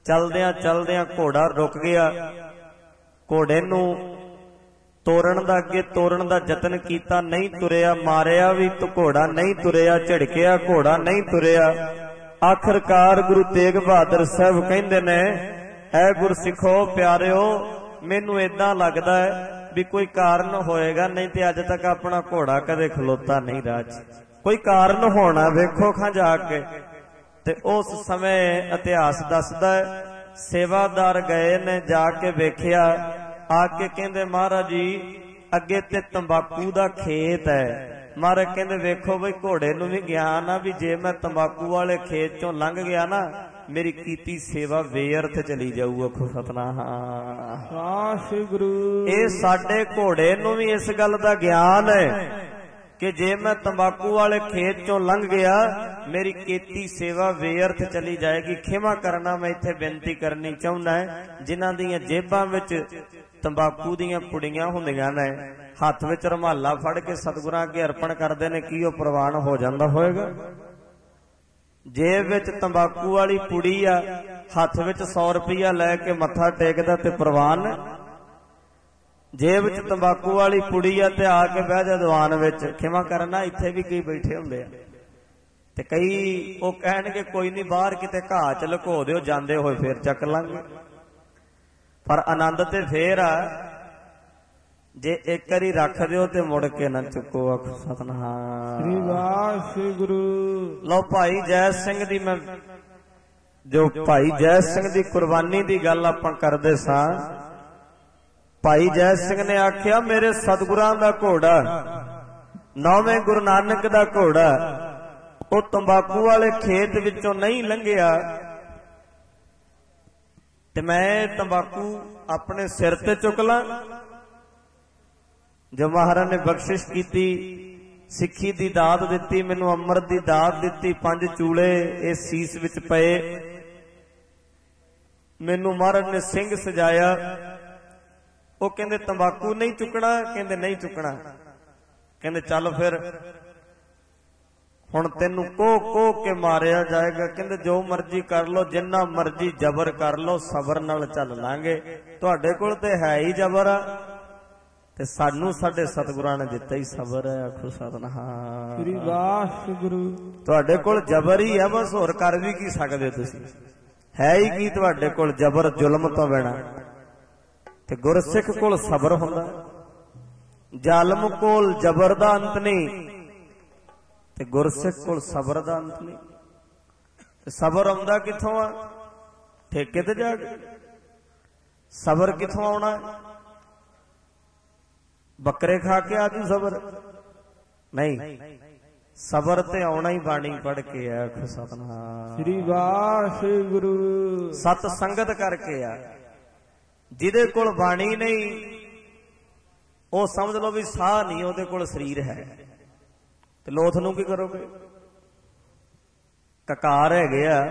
चलदियां चलदियां घोड़ा रुक गया। घोड़े नूं ਤੋਰਨ ਦਾ ਅੱਗੇ ਤੋਰਨ ਦਾ ਯਤਨ ਕੀਤਾ, ਨਹੀਂ ਤੁਰਿਆ। ਮਾਰਿਆ ਵੀ ਤਾਂ ਘੋੜਾ ਨਹੀਂ ਤੁਰਿਆ, ਝਿੜਕਿਆ ਘੋੜਾ ਨਹੀਂ ਤੁਰਿਆ। ਆਖਰਕਾਰ ਗੁਰੂ ਤੇਗ ਬਹਾਦਰ ਸਾਹਿਬ ਕਹਿੰਦੇ ਨੇ, ਐ ਗੁਰਸਿੱਖੋ ਪਿਆਰਿਓ, ਮੈਨੂੰ ਏਦਾਂ ਲੱਗਦਾ ਹੈ ਵੀ ਕੋਈ ਕਾਰਨ ਹੋਏਗਾ, ਨਹੀਂ ਤੇ ਅੱਜ ਤੱਕ ਆਪਣਾ ਘੋੜਾ ਕਦੇ ਖਲੋਤਾ ਨਹੀਂ ਰਾਹ 'ਚ। ਕੋਈ ਕਾਰਨ ਹੋਣਾ, ਵੇਖੋ ਖਾਂ ਜਾ ਕੇ। ਤੇ ਉਸ ਸਮੇਂ ਇਤਿਹਾਸ ਦੱਸਦਾ ਹੈ, ਸੇਵਾਦਾਰ ਗਏ ਨੇ, ਜਾ ਕੇ ਵੇਖਿਆ। ਆ ਕੇ ਕਹਿੰਦੇ, ਮਹਾਰਾਜ ਜੀ ਅੱਗੇ ਤੇ ਤੰਬਾਕੂ ਦਾ ਖੇਤ ਹੈ। ਮਹਾਰਾਜ ਕਹਿੰਦੇ, ਵੇਖੋ ਬਈ ਘੋੜੇ ਨੂੰ ਵੀ ਗਿਆਨ ਆ ਵੀ ਜੇ ਮੈਂ ਤੰਬਾਕੂ ਵਾਲੇ ਖੇਤ ਚੋਂ ਲੰਘ ਗਿਆ ਨਾ, ਮੇਰੀ ਕੀਤੀ ਸੇਵਾ ਬੇਅਰਥ ਚਲੀ ਜਾਊ। ਆਖੋ ਸਤਨਾਮ ਵਾਹਿਗੁਰੂ। ਇਹ ਸਾਡੇ ਘੋੜੇ ਨੂੰ ਵੀ ਇਸ ਗੱਲ ਦਾ ਗਿਆਨ ਹੈ ਕਿ ਜੇ ਮੈਂ ਤੰਬਾਕੂ ਵਾਲੇ ਖੇਤ ਚੋਂ ਲੰਘ ਗਿਆ, ਮੇਰੀ ਕੀਤੀ ਸੇਵਾ ਬੇਅਰਥ ਚਲੀ ਜਾਏਗੀ। ਖਿਮਾ ਕਰਨਾ, ਮੈਂ ਇੱਥੇ ਬੇਨਤੀ ਕਰਨੀ ਚਾਹੁੰਦਾ, ਜਿਨ੍ਹਾਂ ਦੀਆਂ ਜੇਬਾਂ ਵਿੱਚ ਤੰਬਾਕੂ ਦੀਆਂ ਪੁੜੀਆਂ ਹੁੰਦੀਆਂ ਨੇ, ਹੱਥ ਵਿੱਚ ਰੁਮਾਲਾ ਫੜ ਕੇ ਸਤਿਗੁਰਾਂ ਅੱਗੇ ਅਰਪਣ ਕਰਦੇ ਨੇ, ਕੀ ਉਹ ਪ੍ਰਵਾਨ ਹੋ ਜਾਂਦਾ ਹੋਏਗਾ? ਜੇਬ ਵਿੱਚ ਤੰਬਾਕੂ ਵਾਲੀ ਪੁੜੀ ਆ, ਹੱਥ ਵਿੱਚ 100 ਰੁਪਇਆ ਲੈ ਕੇ ਮੱਥਾ ਟੇਕਦਾ ਤੇ ਪ੍ਰਵਾਨ? ਜੇਬ ਵਿੱਚ ਤੰਬਾਕੂ ਵਾਲੀ ਪੁੜੀ ਆ ਤੇ ਆ ਕੇ ਬਹਿ ਜਾ ਦੀਵਾਨ ਵਿੱਚ। ਖਿਮਾ ਕਰਨਾ, ਇੱਥੇ ਵੀ ਕਈ ਬੈਠੇ ਹੁੰਦੇ ਆ ਤੇ ਕਈ ਉਹ ਕਹਿਣਗੇ ਕੋਈ ਨਹੀਂ, ਬਾਹਰ ਕਿਤੇ ਘਾਹ ਚ ਲੁਕੋ ਦਿਓ, ਜਾਂਦੇ ਹੋਏ ਫੇਰ ਚੱਕ ਲਾਂਗੇ। ਪਰ ਆਨੰਦ ਤੇ ਫੇਰ ਆ ਜੇ ਇੱਕ ਵਾਰੀ ਰੱਖ ਦਿਓ ਤੇ ਮੁੜ ਕੇ ਨਾ ਚੁੱਕੋ। ਆਖੋ ਸਤਨਾਮ ਸ੍ਰੀ ਵਾਹਿਗੁਰੂ। ਲਓ ਭਾਈ ਜੈ ਸਿੰਘ ਦੀ, ਮੈਂ ਜੋ ਭਾਈ ਜੈ ਸਿੰਘ ਦੀ ਕੁਰਬਾਨੀ ਦੀ ਗੱਲ ਆਪਾਂ ਕਰਦੇ ਸਾਂ। ਭਾਈ ਜੈ ਸਿੰਘ ਨੇ ਆਖਿਆ, ਮੇਰੇ ਸਤਿਗੁਰਾਂ ਦਾ ਘੋੜਾ, ਨੌਵੇਂ ਗੁਰੂ ਨਾਨਕ ਦਾ ਘੋੜਾ, ਉਹ ਤੰਬਾਕੂ ਵਾਲੇ ਖੇਤ ਵਿੱਚੋਂ ਨਹੀਂ ਲੰਘਿਆ ਤੇ ਮੈਂ ਤੰਬਾਕੂ ਆਪਣੇ ਸਿਰ ਤੇ ਚੁੱਕ ਲਾਂ। ਜੋ ਮਹਾਰਾਜ ਨੇ ਬਖਸ਼ਿਸ਼ ਕੀਤੀ, ਸਿੱਖੀ ਦੀ ਦਾਤ ਦਿੱਤੀ, ਮੈਨੂੰ ਅੰਮ੍ਰਿਤ ਦੀ ਦਾਤ ਦਿੱਤੀ, 5 ਚੂਲੇ ਇਸ ਸੀਸ ਵਿੱਚ ਪਏ, ਮੈਨੂੰ ਮਹਾਰਾਜ ਨੇ ਸਿੰਘ ਸਜਾਇਆ। ਉਹ ਕਹਿੰਦੇ ਤੰਬਾਕੂ ਨਹੀਂ ਚੁੱਕਣਾ? ਕਹਿੰਦੇ ਨਹੀਂ ਚੁੱਕਣਾ। ਕਹਿੰਦੇ ਚੱਲ ਫਿਰ ਹੁਣ ਤੈਨੂੰ ਕੋਹ ਕੇ ਮਾਰਿਆ ਜਾਏਗਾ। ਕਹਿੰਦੇ ਜੋ ਮਰਜ਼ੀ ਕਰ ਲੋ, ਜਿੰਨਾ ਮਰਜ਼ੀ ਜ਼ਬਰ ਕਰ ਲੋ, ਸਬਰ ਨਾਲ ਚੱਲ ਲਾਂਗੇ। ਤੁਹਾਡੇ ਕੋਲ ਤੇ ਹੈ ਹੀ ਜ਼ਬਰ ਆ ਤੇ ਸਾਨੂੰ ਸਾਡੇ ਸਤਿਗੁਰਾਂ ਨੇ ਦਿੱਤਾ ਹੀ ਸਬਰ ਹੈ। ਆਖੋ ਸਤਨਾਮ ਸ੍ਰੀ ਵਾਹਿਗੁਰੂ। ਤੁਹਾਡੇ ਕੋਲ ਜ਼ਬਰ ਹੀ ਹੈ, ਬਸ ਹੋਰ ਕਰ ਵੀ ਕੀ ਸਕਦੇ ਤੁਸੀਂ? ਹੈ ਹੀ ਕੀ ਤੁਹਾਡੇ ਕੋਲ? ਜ਼ਬਰ ਜ਼ੁਲਮ ਤੋਂ ਬਿਨਾਂ। ਤੇ ਗੁਰਸਿੱਖ ਕੋਲ ਸਬਰ ਹੁੰਦਾ। ਜ਼ਾਲਮ ਕੋਲ ਜ਼ਬਰ ਦਾ ਅੰਤ ਨਹੀਂ ਤੇ ਗੁਰਸਿੱਖ ਕੋਲ ਸਬਰ ਦਾ ਅੰਤ ਨਹੀਂ। ਤੇ ਸਬਰ ਆਉਂਦਾ ਕਿੱਥੋਂ ਆ? ਠੇਕੇ ਤੇ ਜਾ ਕੇ। ਸਬਰ ਕਿੱਥੋਂ ਆਉਣਾ? ਬੱਕਰੇ ਖਾ ਕੇ ਆਜੂ ਸਬਰ ਨਹੀਂ। ਸਬਰ ਤੇ ਆਉਣਾ ਹੀ ਬਾਣੀ ਪੜ ਕੇ ਆ। ਆਖੋ ਸਤਨਾਮ ਸ੍ਰੀ ਵਾਹਿਗੁਰੂ। ਸਤ ਸੰਗਤ ਕਰਕੇ ਆ। ਜਿਹਦੇ ਕੋਲ ਬਾਣੀ ਨਹੀਂ, ਉਹ ਸਮਝ ਲਓ ਵੀ ਸਾਹ ਨਹੀਂ, ਉਹਦੇ ਕੋਲ ਸਰੀਰ ਹੈ। ਤੇ ਲੋਥ ਨੂੰ ਕੀ ਕਰੋਗੇ? ਕਕਾਰ ਹੈਗੇ ਆ,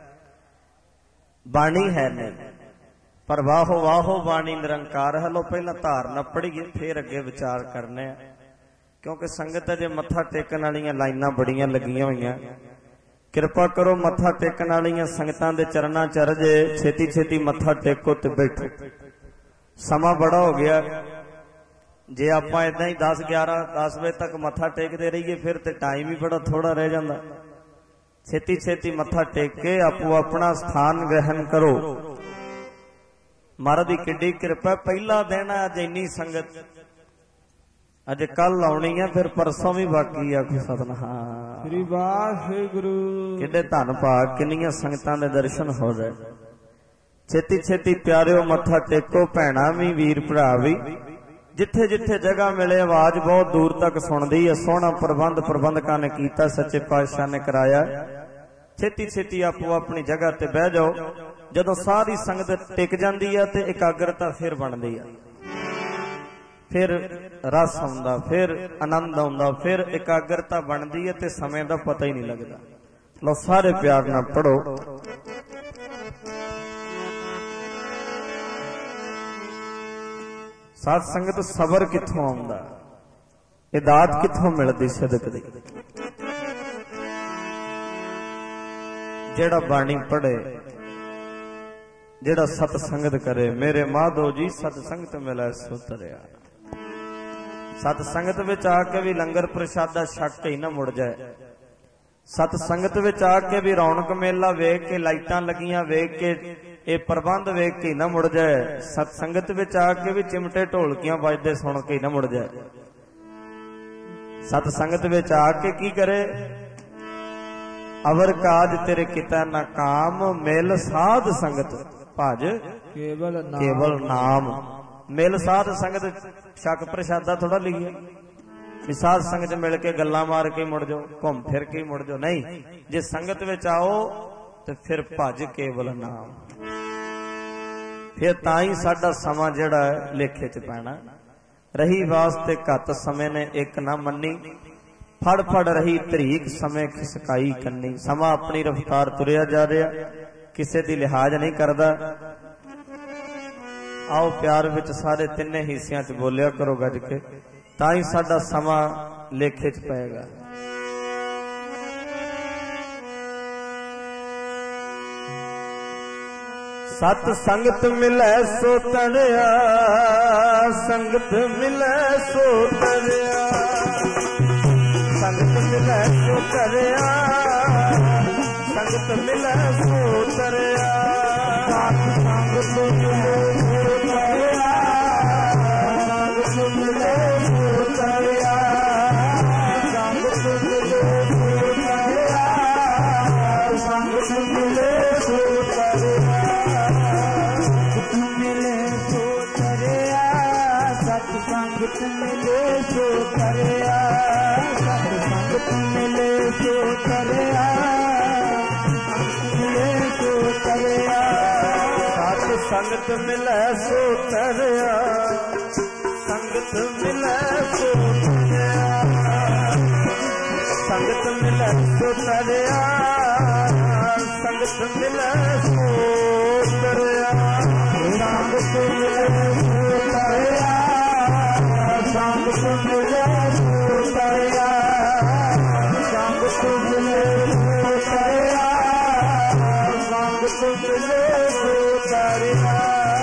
ਬਾਣੀ ਹੈ ਨਹੀਂ, ਪਰ ਵਾਹੋ ਵਾਹੋ ਬਾਣੀ ਨਿਰੰਕਾਰ ਹੈ। ਲੋ ਪਹਿਲਾਂ ਧਾਰਨਾ ਪੜੀਏ, ਫੇਰ ਅੱਗੇ ਵਿਚਾਰ ਕਰਨੇ ਆ, ਕਿਉਂਕਿ ਸੰਗਤ ਅਜੇ ਮੱਥਾ ਟੇਕਣ ਵਾਲੀਆਂ ਲਾਈਨਾਂ ਬੜੀਆਂ ਲੱਗੀਆਂ ਹੋਈਆਂ। ਕਿਰਪਾ ਕਰੋ, ਮੱਥਾ ਟੇਕਣ ਵਾਲੀਆਂ ਸੰਗਤਾਂ ਦੇ ਚਰਨਾਂ ਚ ਅਰਜ਼ੇ, ਛੇਤੀ ਛੇਤੀ ਮੱਥਾ ਟੇਕੋ ਤੇ ਬੈਠੋ। ਸਮਾਂ ਬੜਾ ਹੋ ਗਿਆ। ਜੇ ਆਪਾਂ ਇਦਾਂ ਹੀ 10 ਵਜੇ ਤੱਕ ਮੱਥਾ ਟੇਕਦੇ ਰਹੀਏ, ਫਿਰ ਤੇ ਟਾਈਮ ਹੀ ਬੜਾ ਥੋੜਾ ਰਹਿ ਜਾਂਦਾ। ਛੇਤੀ ਛੇਤੀ ਮੱਥਾ ਟੇਕ ਕੇ ਆਪੋ ਆਪਣਾ ਸਥਾਨ ਗ੍ਰਹਿਣ ਕਰੋ। ਮਹਾਰਾਜ ਦੀ ਕਿੱਡੀ ਕਿਰਪਾ। ਪਹਿਲਾ ਦਿਨ ਹੈ ਅੱਜ, ਇੰਨੀ ਸੰਗਤ। ਅੱਜ ਕੱਲ ਆਉਣੀ ਆ, ਫਿਰ ਪਰਸੋਂ ਵੀ ਬਾਕੀ ਆ। ਸਤਨਾਮ ਸ੍ਰੀ ਵਾਹਿਗੁਰੂ। ਕਿੱਡੇ ਧੰਨ ਭਾਗ, ਕਿੰਨੀਆਂ ਸੰਗਤਾਂ ਦੇ ਦਰਸ਼ਨ ਹੋ ਰਹੇ। ਛੇਤੀ ਛੇਤੀ ਪਿਆਰਿਓ ਮੱਥਾ ਟੇਕੋ। ਭੈਣਾ ਵੀ, ਵੀਰ ਭਰਾ ਵੀ, ਜਿੱਥੇ ਜਿੱਥੇ ਜਗ੍ਹਾ ਮਿਲੇ। ਆਵਾਜ਼ ਬਹੁਤ ਦੂਰ ਤੱਕ ਸੁਣਦੀ ਹੈ। ਸੋਹਣਾ ਪ੍ਰਬੰਧ ਪ੍ਰਬੰਧਕਾਂ ਨੇ ਕੀਤਾ, ਸੱਚੇ ਪਾਤਸ਼ਾਹ ਨੇ ਕਰਾਇਆ। ਛੇਤੀ ਛੇਤੀ ਆਪੋ ਆਪਣੀ ਜਗ੍ਹਾ ਤੇ ਬਹਿ ਜਾਓ। ਜਦੋਂ ਸਾਰੀ ਸੰਗਤ ਟਿਕ ਜਾਂਦੀ ਹੈ ਤੇ ਇਕਾਗਰਤਾ ਫਿਰ ਬਣਦੀ ਹੈ, ਫਿਰ ਰਸ ਆਉਂਦਾ, ਫਿਰ ਆਨੰਦ ਆਉਂਦਾ, ਫਿਰ ਇਕਾਗਰਤਾ ਬਣਦੀ ਹੈ ਤੇ ਸਮੇਂ ਦਾ ਪਤਾ ਹੀ ਨਹੀਂ ਲੱਗਦਾ। ਲਓ ਸਾਰੇ ਪਿਆਰ ਨਾਲ ਪੜੋ। ਸਾਧ ਸੰਗਤ, ਸਬਰ ਕਿੱਥੋਂ ਆਉਂਦਾ? ਇਹ ਦਾਤ ਕਿੱਥੋਂ ਮਿਲਦੀ? ਸਦਕ ਦੀ। ਜਿਹੜਾ ਬਾਣੀ ਪੜ੍ਹੇ, ਜਿਹੜਾ ਸਤ ਸੰਗਤ ਕਰੇ। ਮੇਰੇ ਮਾਧੋ ਜੀ ਸਤ ਸੰਗਤ ਮਿਲੈ ਸੋ ਤਰਿਆ। ਸਤ ਸੰਗਤ ਵਿੱਚ ਆ ਕੇ ਵੀ ਲੰਗਰ ਪ੍ਰਸ਼ਾਦਾ ਛਕ ਕੇ ਹੀ ਨਾ ਮੁੜ ਜਾਏ। ਸਤ ਸੰਗਤ ਵਿੱਚ ਆ ਕੇ ਵੀ ਰੌਣਕ ਮੇਲਾ ਵੇਖ ਕੇ, ਲਾਈਟਾਂ ਲੱਗੀਆਂ ਵੇਖ ਕੇ, ਇਹ ਪ੍ਰਬੰਧ ਵੇਖ ਕੇ ਨਾ ਮੁੜ ਜਾਏ। ਸਤ ਸੰਗਤ ਵਿੱਚ ਆ ਕੇ ਵੀ ਚਿਮਟੇ ਢੋਲਕੀਆਂ ਵੱਜਦੇ ਸੁਣ ਕੇ ਨਾ ਮੁੜ ਜਾਏ। ਸਤ ਸੰਗਤ ਵਿੱਚ ਆ ਕੇ ਕੀ ਕਰੇ? ਅਵਰ ਕਾਜ ਤੇਰੇ ਕਿਤਾ ਨਾ ਕਾਮ, ਮਿਲ ਸਾਧ ਸੰਗਤ ਭਜ ਕੇਵਲ ਨਾਮ। ਮਿਲ ਸਾਧ ਸੰਗਤ ਛਕ ਪ੍ਰਸ਼ਾਦਾ ਥੋੜਾ ਲਿਖਿਆ ਵੀ ਸਾਧ ਸੰਗਤ ਚ ਮਿਲ ਕੇ ਗੱਲਾਂ ਮਾਰ ਕੇ ਮੁੜ ਜਾਓ, ਘੁੰਮ ਫਿਰ ਕੇ ਮੁੜ ਜਾਓ। ਨਹੀਂ, ਜੇ ਸੰਗਤ ਵਿੱਚ ਆਓ ਤੇ ਫਿਰ ਭਜ ਕੇਵਲ ਨਾਮ। ਫਿਰ ਤਾਂ ਹੀ ਸਾਡਾ ਸਮਾਂ ਜਿਹੜਾ ਹੈ ਲੇਖੇ ਚ ਪੈਣਾ। ਰਹੀ ਵਾਸਤੇ ਘੱਤ ਸਮੇਂ ਨੇ ਇੱਕ ਨਾ ਮੰਨੀ, ਫੜ ਫੜ ਰਹੀ ਧਰੀਕ ਸਮੇਂ ਖਿਸਕਾਈ ਕੰਨੀ। ਸਮਾਂ ਆਪਣੀ ਰਫ਼ਤਾਰ ਤੁਰਿਆ ਜਾ ਰਿਹਾ, ਕਿਸੇ ਦੀ ਲਿਹਾਜ਼ ਨਹੀਂ ਕਰਦਾ। ਆਓ ਪਿਆਰ ਵਿੱਚ ਸਾਰੇ ਤਿੰਨੇ ਹਿੱਸਿਆਂ ਚ ਬੋਲਿਆ ਕਰੋ ਗੱਜ ਕੇ, ਤਾਂ ਹੀ ਸਾਡਾ ਸਮਾਂ ਲੇਖੇ ਚ ਪਏਗਾ। ਸਤ ਸੰਗਤ ਮਿਲੈ ਸੋ ਤਰਿਆ, ਸੰਗਤ ਮਿਲੈ ਸੋ ਤਰਿਆ। ਸੰਗਤ ਮਿਲੈ ਸੋ ਤਰਿਆ, ਸੰਗਤ ਮਿਲੈ ਸੋ ਤਰਿਆ। ਸਤ ਸੰਗਤ ਮਿਲੈ ਸੋ ਤਰਿਆ, ਸੰਗਤ ਮਿਲੈ ਸੋ ਤਰਿਆ। ਸੰਗਤ ਮਿਲੈ ਸੋ ਤਰਿਆ, ਸੰਗਤ ਮਿਲੈ ਸੋ ਤਰਿਆ। ਸੰਗਤ ਮਿਲੇ ਸੋ ਤਰਿਆ, ਸੰਗਤ ਮਿਲੇ ਸੋ ਤਰਿਆ, ਮਿਲੇ ਸੋ ਤਰਿਆ। ਸਤ ਸੰਗਤ ਮਿਲੇ ਸੋ ਤਰਿਆ, ਸੰਗਤ ਮਿਲੇ ਸੋ ਤਰਿਆ। ਸੰਗਤ ਮਿਲੇ ਸੋ ਤਰਿਆ, ਸੰਗਤ ਮਿਲੇ ਸੋ ਤਰਿਆ। ਸੰਗਤ ਮਿਲੇ ਸੋ ਤਰਿਆ, ਸੰਗਤ ਮਿਲੇ ਸੋ ਤਰਿਆ। ਸੰਗਤ ਮਿਲੇ ਸੋ ਤਰਿਆ, ਸੰਗਤ ਮਿਲੇ ਸੋ ਤਰਿਆ।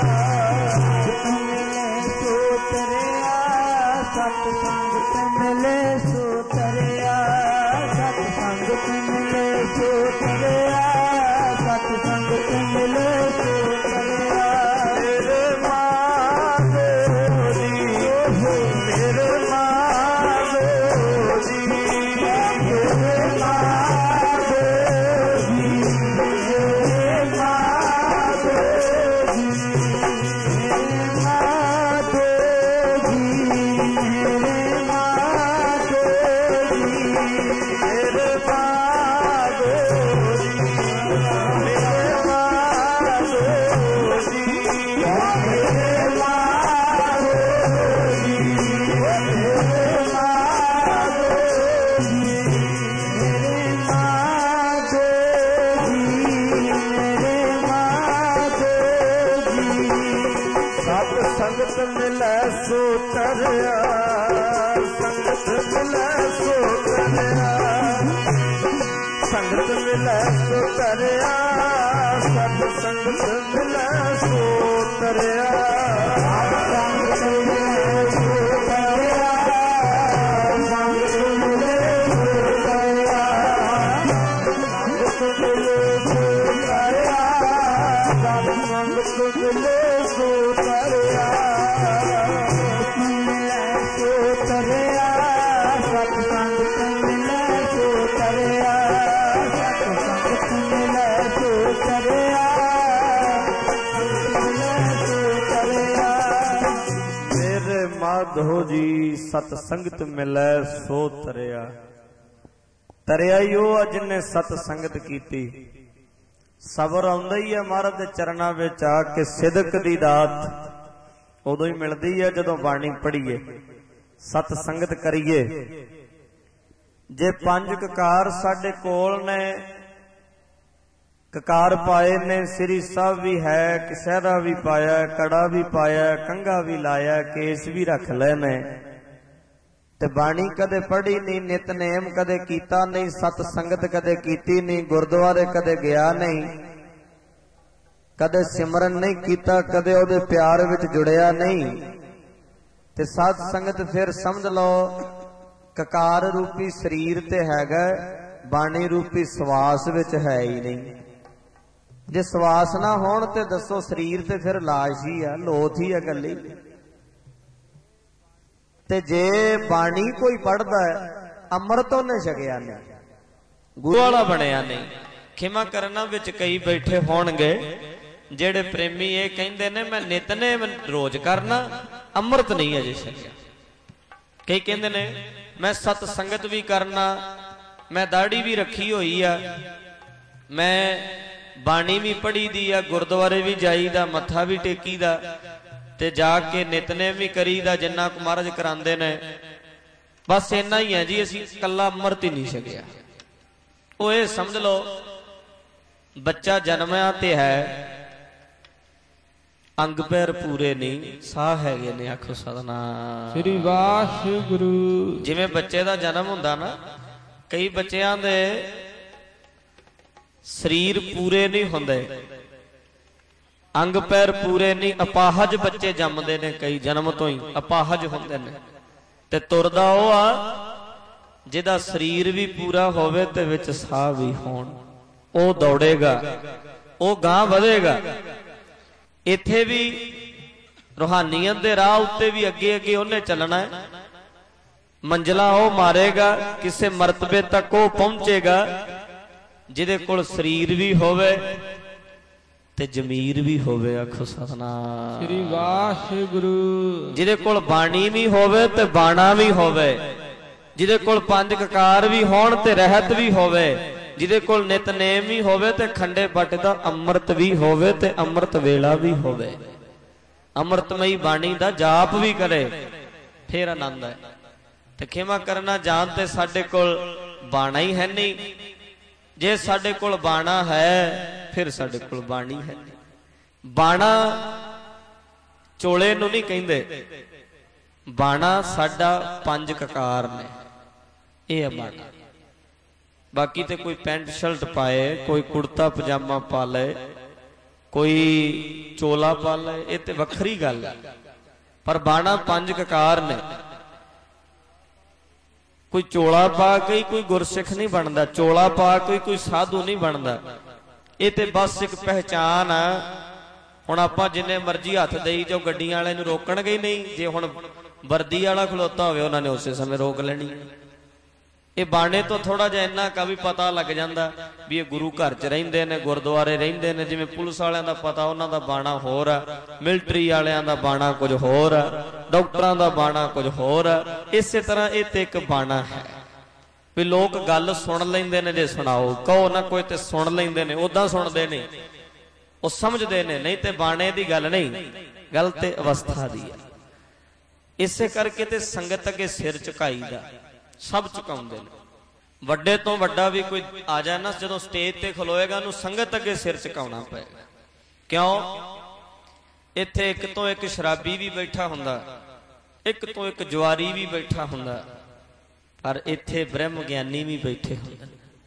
ਮਿਲੇ ਸੋ ਤਰਿਆ, ਸਤ ਸੰਗਤ ਮਿਲੇ ਸੋ ਤਰਿਆ। ਸਤ ਸੰਗਤ ਮਿਲੇ ਸੋ ਤਰਿਆ, ਸਤ ਸੰਗਤ ਮਿਲੇ ਸੋ ਤਰਿਆ। ਮੇਰੇ ਮਾਧੋ ਜੀ, ਮੇਰੇ ਮਾਧੋ ਜੀ, ਮੇਰੇ ਮਾਧੋ ਜੀ, ਮੇਰੇ ਮਾਧੋ ਜੀ, ਮੇਰੇ ਮਾਧੋ ਜੀ, ਮੇਰੇ ਮਾਧੋ ਜੀ, ਮੇਰੇ ਮਾਧੋ ਜੀ, ਮੇਰੇ ਮਾਧੋ ਜੀ, ਮੇਰੇ ਸੰਗਤ ਮਿਲੈ ਸੋ ਤਰਿਆ, ਸੰਗਤ ਮਿਲੈ ਸੋ ਤਰਿਆ। ਸੰਗਤ ਮਿਲੈ ਸੋ ਤਰਿਆ, ਸਤ ਸੰਗਤ ਮਿਲੈ ਸੋ ਤਰਿਆ। ਸੰਗਤ ਮਿਲੈ ਸੋ ਤਰਿਆ, ਸੰਗਤ ਮਿਲੈ ਸੋ ਤਰਿਆ। ਸੰਗਤ ਮਿਲੈ ਸੋ ਤਰਿਆ, ਸਤ ਸੰਗਤ ਮਿਲੈ ਸੋ ਤਰਿਆ। ਮਿਲੈ ਸੋ ਤਰਿਆ, ਸਤ ਸੰਗਤ ਮਿਲੈ ਸੋ ਤਰਿਆ। ਸਤ ਸੰਗਤ ਮਿਲੈ ਸੋ ਤਰਿਆ, ਮਿਲੈ ਸੋ ਤਰਿਆ। ਮੇਰੇ ਮਾਧੋ ਜੀ ਸਤ ਸੰਗਤ ਮਿਲੈ ਸੋ ਤਰਿਆ। ਤਰਿਆ ਹੀ ਉਹ ਜਿਨੇ ਸਤ ਸੰਗਤ ਕੀਤੀ। ਸਬਰ ਆਉਂਦਾ ਹੀ ਹੈ ਮਹਾਰਾਜ ਦੇ ਚਰਨਾਂ ਵਿੱਚ ਆ ਕੇ। ਸਿਦਕ ਦੀ ਦਾਤ ਉਦੋਂ ਹੀ ਮਿਲਦੀ ਹੈ ਜਦੋਂ ਬਾਣੀ ਪੜ੍ਹੀਏ, ਸਤ ਸੰਗਤ ਕਰੀਏ। ਜੇ ਪੰਜ ਕਕਾਰ ਸਾਡੇ ਕੋਲ ਨੇ, ਕਕਾਰ ਪਾਏ ਨੇ, ਸ੍ਰੀ ਸਾਹਿਬ ਵੀ ਹੈ, ਕਿਸਹਿਰਾ ਵੀ ਪਾਇਆ, ਕੜਾ ਵੀ ਪਾਇਆ, ਕੰਘਾ ਵੀ ਲਾਇਆ, ਕੇਸ ਵੀ ਰੱਖ ਲਏ ਨੇ, ਤੇ ਬਾਣੀ ਕਦੇ ਪੜ੍ਹੀ ਨਹੀਂ, ਨਿਤਨੇਮ ਕਦੇ ਕੀਤਾ ਨਹੀਂ, ਸਤ ਸੰਗਤ ਕਦੇ ਕੀਤੀ ਨਹੀਂ, ਗੁਰਦੁਆਰੇ ਕਦੇ ਗਿਆ ਨਹੀਂ, कदे सिमरन नहीं कीता, कदे उहदे प्यार विच जुड़िया नहीं, ते साध संगत फिर समझ लो ककार रूपी शरीर ते हैगा, बाणी रूपी सवास विच है ही नहीं। जे सवास ना होण ते दसो शरीर ते फिर लाश ही है, लोथ ही है कली। ते जे बाणी कोई पढ़दा है अमृत उहने छकिया नहीं, गुरु वाला बनिया नहीं। खिमा करना विच कई बैठे होणगे जेड़े प्रेमी ये कहंदे ने मैं नितनेम रोज करना, अमृत नहीं अजे छकिया। कई कहंदे ने मैं सत संगत भी करना, मैं दाढ़ी भी रखी हुई आ, मैं बाणी भी पढ़ी दी आ, गुरुद्वारे भी जाईदा, मत्था भी टेकीदा, ते जाके नितनेम भी करीदा जिन्ना को महाराज करांदे ने। बस इन्ना ही है जी, असीं कल्ला अमृत ही नहीं छकिया। ओ ये समझ लो बच्चा जन्मया ते है, अंग पैर पूरे नहीं, साह हैगे ने, आखो सतनाम श्री वाहिगुरु। जिवें बच्चे दा जन्म हुंदा ना, कई बच्चियां दे शरीर पूरे नहीं हुंदे, अंग पैर पूरे नहीं, अपाहज बच्चे जमदे ने, कई जन्म तो ही अपाहज हुंदे ने। ते तुरदा ओ आ जिहदा शरीर भी पूरा होवे ते विच साह भी होण, ओ दौड़ेगा, ओ गां वधेगा। इत्थे भी रूहानियत दे राह उत्ते भी अगे अगे उन्हें चलना है, मंजिला ओ मारेगा, किसी मरतबे तक ओ पहुंचेगा जिहदे कोल शरीर भी होवे ते जमीर भी होवे। आखो सतनाम श्री वाहिगुरु। जिहदे कोल बाणी भी होवे ते बाणा भी होवे, जिहदे कोल पंज ककार भी होण ते रहत भी होवे, जिहदे कोल नितनेम भी होवे ते खंडे बट दा अमृत भी होवे ते अमृत वेला भी होवे, अमृतमई बाणी दा जाप भी करे, फिर आनंद है। ते खिमा करना जान ते साडे कोल बाणा ही है नहीं, जे साडे कोल बाणा है फिर साडे कोल बाणी है नहीं। बाणा चोले नूं नहीं कहिंदे, बाणा साडा पंज ककार ने, ये है बाणा। बाकी ते कोई पैंट शर्ट पाए, कोई कुर्ता पजामा पा ले, कोई चोला पा ले, ये ते वखरी गल है, पर बाणा पंज ककार ने। कोई चोला पा के कोई गुरसिख नहीं बनता, चोला पा के कोई साधु नहीं बनता, ये ते बस एक पहचान है। हुण आपां जिन्ने मर्जी हथ देई जाओ, गड्डियां वाले नूं रोकणगे ही नहीं। जे हुण वर्दी वाला खलोता होवे उन्हां ने उसे समय रोक लेनी। ये बाणे तो थोड़ा जिहा इन्ना का भी पता लग जाता भी ये गुरु घर च रहिंदे ने, गुरुद्वारे रहिंदे ने। जिवें पुलिस वालियां दा पता उन्हां दा बाणा होर है, मिलटरी वालियां दा बाणा कुछ होर है, डॉक्टरां दा बाणा कुछ होर है। इसे तरह ये ते एक बाणा है भी लोग गल सुन लैंदे ने, जे सुनाओ कहो ना कोई ते सुन लैंदे ने, उदां सुनदे ने, वो समझदे ने, नहीं ते बाणे दी गल नहीं, गल ते अवस्था दी है। इसे करके ते संगत अगे सिर झुकाईदा, सब झुकाउंदे ने। वड्डे तो वड्डा भी कोई आ जाए ना, जदों स्टेज ते खलोएगा उहनूं संगत अगे सिर झुकाउणा पएगा। क्यों? इत्थे एक तो एक शराबी भी बैठा हुंदा, एक तो एक जुआरी भी बैठा हुंदा, पर इत्थे ब्रह्म ज्ञानी भी बैठे हुंदे।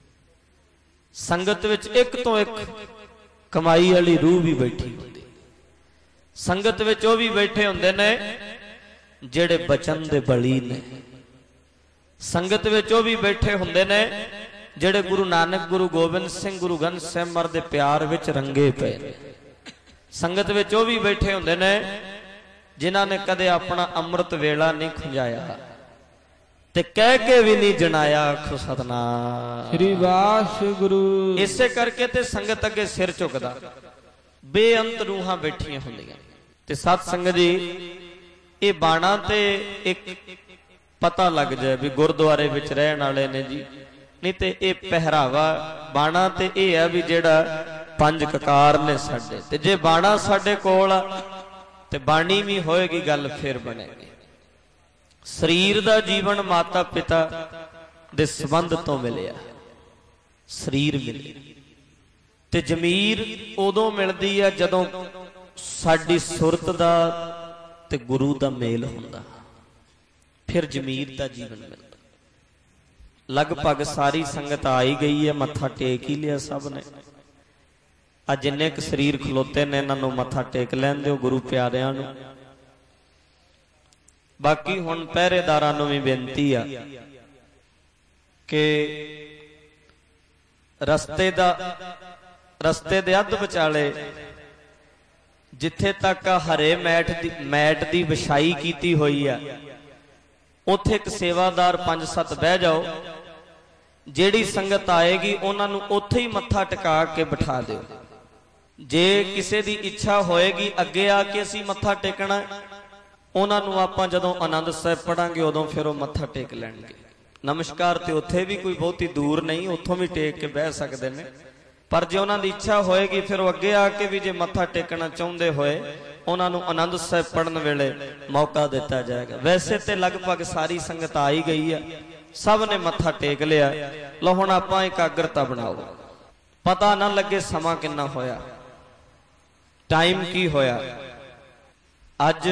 संगत विच एक तो एक कमाई वाली रूह भी बैठी हुंदी। संगत विच ओह भी बैठे हुंदे ने जेड़े बचन दे बली ने। संगत विच ओह भी बैठे हुंदे ने जेड़े गुरु नानक, गुरु गोबिंद सिंह, गुरु ग्रंथ ਸਾਹਿਬ मर दे प्यार विच रंगे पे ने। संगत विच ओह भी बैठे हुंदे ने जिन्हां ने कदे अपना अमृत वेला नहीं खुंजाया ते कह के भी नहीं जनाया। आखो सतनाम श्री वाहिगुरु। इसे करके ते संगत अगे सिर झुकदा, बेअंत रूहां बैठियां हुंदियां। ते सत संगत जी ये बाणा ते एक पता लग जाए भी गुरुद्वारे विच रहण वाले ने जी, नहीं ते ये पहरावा बाणा ते ये है भी जेड़ा पंज ककार ने साडे, ते जे बाणा साडे कोल ते बाणी भी होएगी, गल फिर बनेगी। शरीर दा जीवन माता पिता दे संबंध तो मिलिया, शरीर मिले ते जमीर उदों मिलदी है जदों साडी सुरत दा ते गुरु दा मेल हुंदा, फिर जमीर दा जीवन मिलदा। लगभग सारी संगत आई गई है, मत्था टेक ही लिया सब ने। आ जिन्ने क शरीर खलोते ने इन्हां नूं मत्था टेक लैण दिओ गुरु प्यारिआं नूं। बाकी हुण पहरेदारां नूं भी बेनती आ कि रस्ते दे अध विचाले जिथे तक हरे मैट दी विछाई कीती हुई आ, उत्थे एक सेवादार 5-7 बह जाओ। जेड़ी संगत आएगी उन्हां नूं उत्थे ही मत्था टिका के बिठा दिओ। जे किसी दी इच्छा होएगी अगे आके असीं मत्था टेकना, उन्हां नूं आपां जदों आनंद साहिब पढ़ांगे उदों फिर वो मत्था टेक लैणगे। नमस्कार ते उत्थे भी कोई बहुती दूर नहीं, उत्थों भी टेक के बह सकदे ने। पर जे उन्हां दी इच्छा होएगी फिर वो अगे आके भी जे मत्था टेकना चाहुंदे होए उन्हां नूं आनंद साहिब पढ़न वेले मौका दिता जाएगा। वैसे ते लगभग सारी संगत आ ही गई है, सब ने मत्था टेक लिया। लो हुण आपां एकाग्रता बनाओ, पता ना लगे समा किन्ना होया, टाइम की होया। अज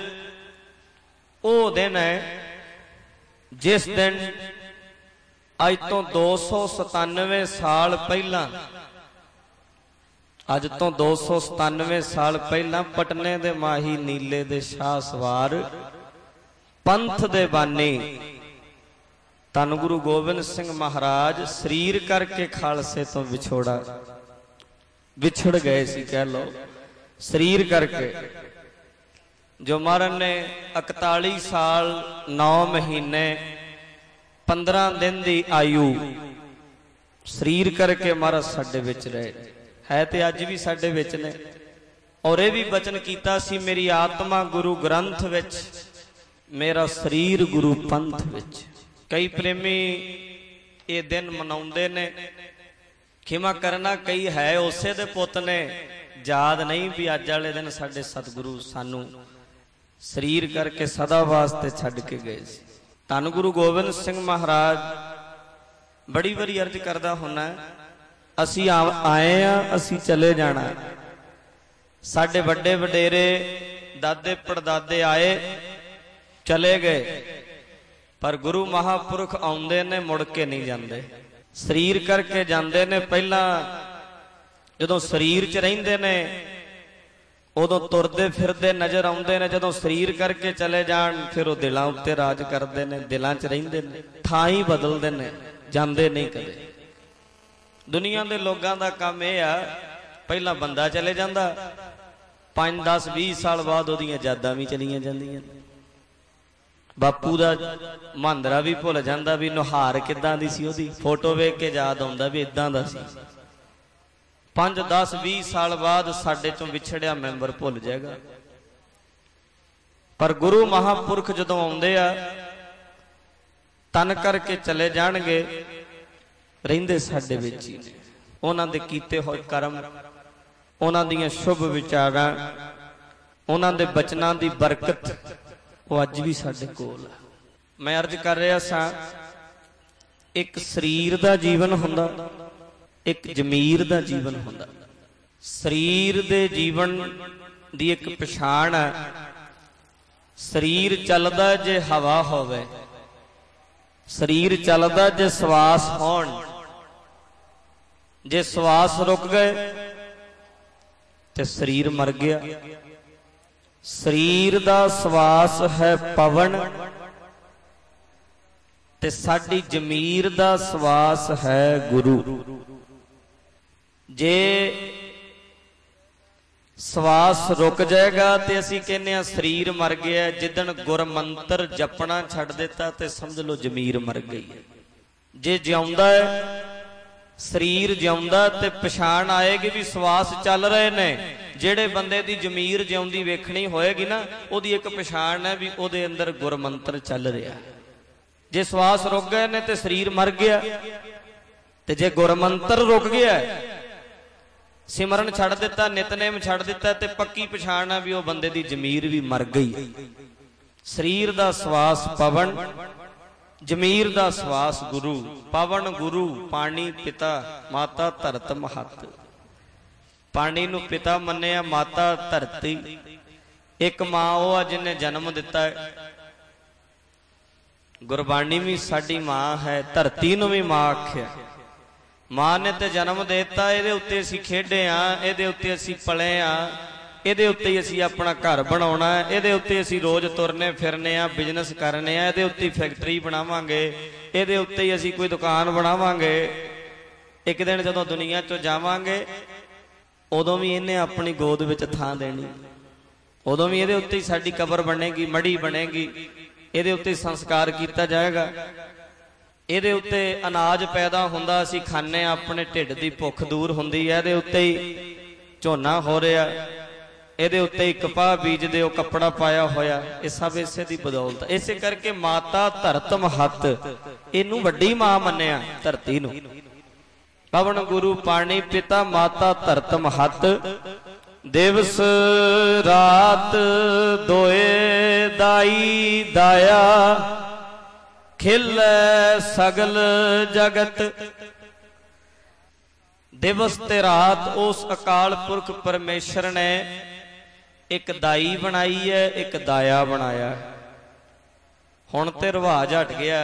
ओ दिन है जिस दिन अज तो 297 साल पहला, अज तो 297 साल पहला पटने दे माही नीले दे शाह सवार पंथ दे बानी धन गुरु गोबिंद सिंह महाराज शरीर करके खालसे तो विछड़ गए सी, कह लो शरीर करके। जो महाराज ने 41 साल 9 महीने 15 दिन की आयु शरीर करके महाराज साडे विच रहे है, ते अज भी साडे विच ने। और यह भी वचन कीता सी, मेरी आत्मा गुरु ग्रंथ विच, मेरा शरीर गुरु पंथ विच। कई प्रेमी ये दिन मनाउंदे ने, खिमा करना कई है उसे दे पुत ने, याद नहीं भी अज वाले दिन साडे सतगुरु सानू शरीर करके सदा वास्ते छड्ड के गए सी। धन गुरु गोबिंद सिंह महाराज बड़ी बारी अर्ज करदा हुन्ना, असी आए आ असी चले जाना। साडे वड्डे वडेरे दादे पड़दादे आए चले गए, पर गुरु महापुरख आउंदे ने मुड़ के नहीं जाते, शरीर करके जाते ने। पहला जदों शरीर च रहिंदे ने उदों तुरदे फिरदे नजर आउंदे ने, जदों शरीर करके चले जान फिर वो दिलां उत्ते राज करते हैं, दिलां च रहिंदे ने, थां ही बदलते हैं, जाते नहीं कदे। दुनिया के लोगों का काम यह आ, पहला बंदा चले जाता, 5, 10, 20 साल बाद उहदियां यादां भी चलियां जांदियां। बापू दा महांदरा भी भुल जाता भी नुहार किदां दी सी, उहदी फोटो वेख के याद आउंदा भी इदां दा सी। 5, 10, 20 साल बाद साडे चों विछड़िया मैंबर भुल जाएगा। पर गुरु महापुरख जदों आउंदे आ तन करके चले जाणगे, रहिंदे साडे विच ही ने। उन्हां दे कीते होए कर्म, उन्हां दीयां शुभ विचारां, उन्हां दे बचनां दी बरकत वो अज भी साडे कोल है। मैं अर्ज कर रहा सा, एक शरीर दा जीवन हुंदा, एक जमीर दा जीवन हुंदा। शरीर दे जीवन दी एक पछाण है, शरीर चलदा जे हवा होवे, शरीर चलदा जे सवास होण, जे सवास रुक गए ते शरीर मर गया। शरीर दा सवास है पवन ते साडी जमीर दा सवास है गुरु। जे सवास रुक जाएगा तो असी कहने शरीर मर गया। जिदन गुर मंत्र जपना छड़ दिता तो समझ लो जमीर मर गई है। जे जिउंदा है शरीर जिउंदा ते पछाण आएगी भी सवास चल रहे ने। जेड़े बंदे दी जमीर जिउंदी वेखनी होएगी ना, ओदी एक पछाण है भी ओदे अंदर गुर मंत्र चल रहा है। जे सवास रुक गए ने ते शरीर मर गया, ते जे गुर मंत्र रुक गया, सिमरन छड़ दिता, नितनेम छड़ दिता, ते पक्की पछाण है भी वो बंदे दी जमीर भी मर गई। शरीर दा सवास पवन, जमीर दा सवास गुरु। पवन गुरु, पानी पिता, माता धरत महत। पानी नू पिता मन्निया, माता धरती। एक मां वो आ जिन्हें जन्म दिता है। गुरबाणी भी साडी मां है, धरती नू भी मां आख्या। ਮਾਂ ਨੇ ਤੇ ਜਨਮ ਦੇਤਾ, ਇਹਦੇ ਉੱਤੇ ਅਸੀਂ ਖੇਡੇ ਆ, ਇਹਦੇ ਉੱਤੇ ਅਸੀਂ ਪਲੇ ਆ, ਇਹਦੇ ਉੱਤੇ ਹੀ ਅਸੀਂ ਆਪਣਾ ਘਰ ਬਣਾਉਣਾ, ਇਹਦੇ ਉੱਤੇ ਅਸੀਂ ਰੋਜ਼ ਤੁਰਨੇ ਫਿਰਨੇ ਆ, ਬਿਜ਼ਨਸ ਕਰਨੇ ਆ, ਇਹਦੇ ਉੱਤੇ ਫੈਕਟਰੀ ਬਣਾਵਾਂਗੇ, ਇਹਦੇ ਉੱਤੇ ਹੀ ਅਸੀਂ ਕੋਈ ਦੁਕਾਨ ਬਣਾਵਾਂਗੇ। ਇੱਕ ਦਿਨ ਜਦੋਂ ਦੁਨੀਆ ਚੋਂ ਜਾਵਾਂਗੇ ਉਦੋਂ ਵੀ ਇਹਨੇ ਆਪਣੀ ਗੋਦ ਵਿੱਚ ਥਾਂ ਦੇਣੀ, ਉਦੋਂ ਵੀ ਇਹਦੇ ਉੱਤੇ ਹੀ ਸਾਡੀ ਕਬਰ ਬਣੇਗੀ, ਮੜੀ ਬਣੇਗੀ, ਇਹਦੇ ਉੱਤੇ ਸੰਸਕਾਰ ਕੀਤਾ ਜਾਏਗਾ। ਇਹਦੇ ਉੱਤੇ ਅਨਾਜ ਪੈਦਾ ਹੁੰਦਾ, ਅਸੀਂ ਖਾਂਦੇ ਹਾਂ, ਆਪਣੇ ਢਿੱਡ ਦੀ ਭੁੱਖ ਦੂਰ ਹੁੰਦੀ ਹੈ। ਇਹਦੇ ਉੱਤੇ ਹੀ ਝੋਨਾ ਹੋ ਰਿਹਾ, ਇਹਦੇ ਉੱਤੇ ਹੀ ਕਪਾਹ ਬੀਜਦੇ ਹੋ, ਕੱਪੜਾ ਪਾਇਆ ਹੋਇਆ, ਇਹ ਸਭ ਇਸੇ ਦੀ ਬਦੌਲਤ। ਇਸੇ ਕਰਕੇ ਮਾਤਾ ਧਰਤ ਮਹੱਤ, ਇਹਨੂੰ ਵੱਡੀ ਮਾਂ ਮੰਨਿਆ ਧਰਤੀ ਨੂੰ। ਪਵਨ ਗੁਰੂ ਪਾਣੀ ਪਿਤਾ ਮਾਤਾ ਧਰਤ ਮਹੱਤ, ਦਿਵਸ ਰਾਤ ਦੋਏ ਦਾਈ ਦਾਇਆ, ਖਿਲੈ ਸਗਲ ਜਗਤ। ਦਿਵਸ ਤੇ ਰਾਤ ਉਸ ਅਕਾਲ ਪੁਰਖ ਪਰਮੇਸ਼ਰ ਨੇ ਇੱਕ ਦਾਈ ਬਣਾਈ ਹੈ, ਇੱਕ ਦਾਇਆ ਬਣਾਇਆ। ਹੁਣ ਤੇ ਰਿਵਾਜ ਹਟ ਗਿਆ।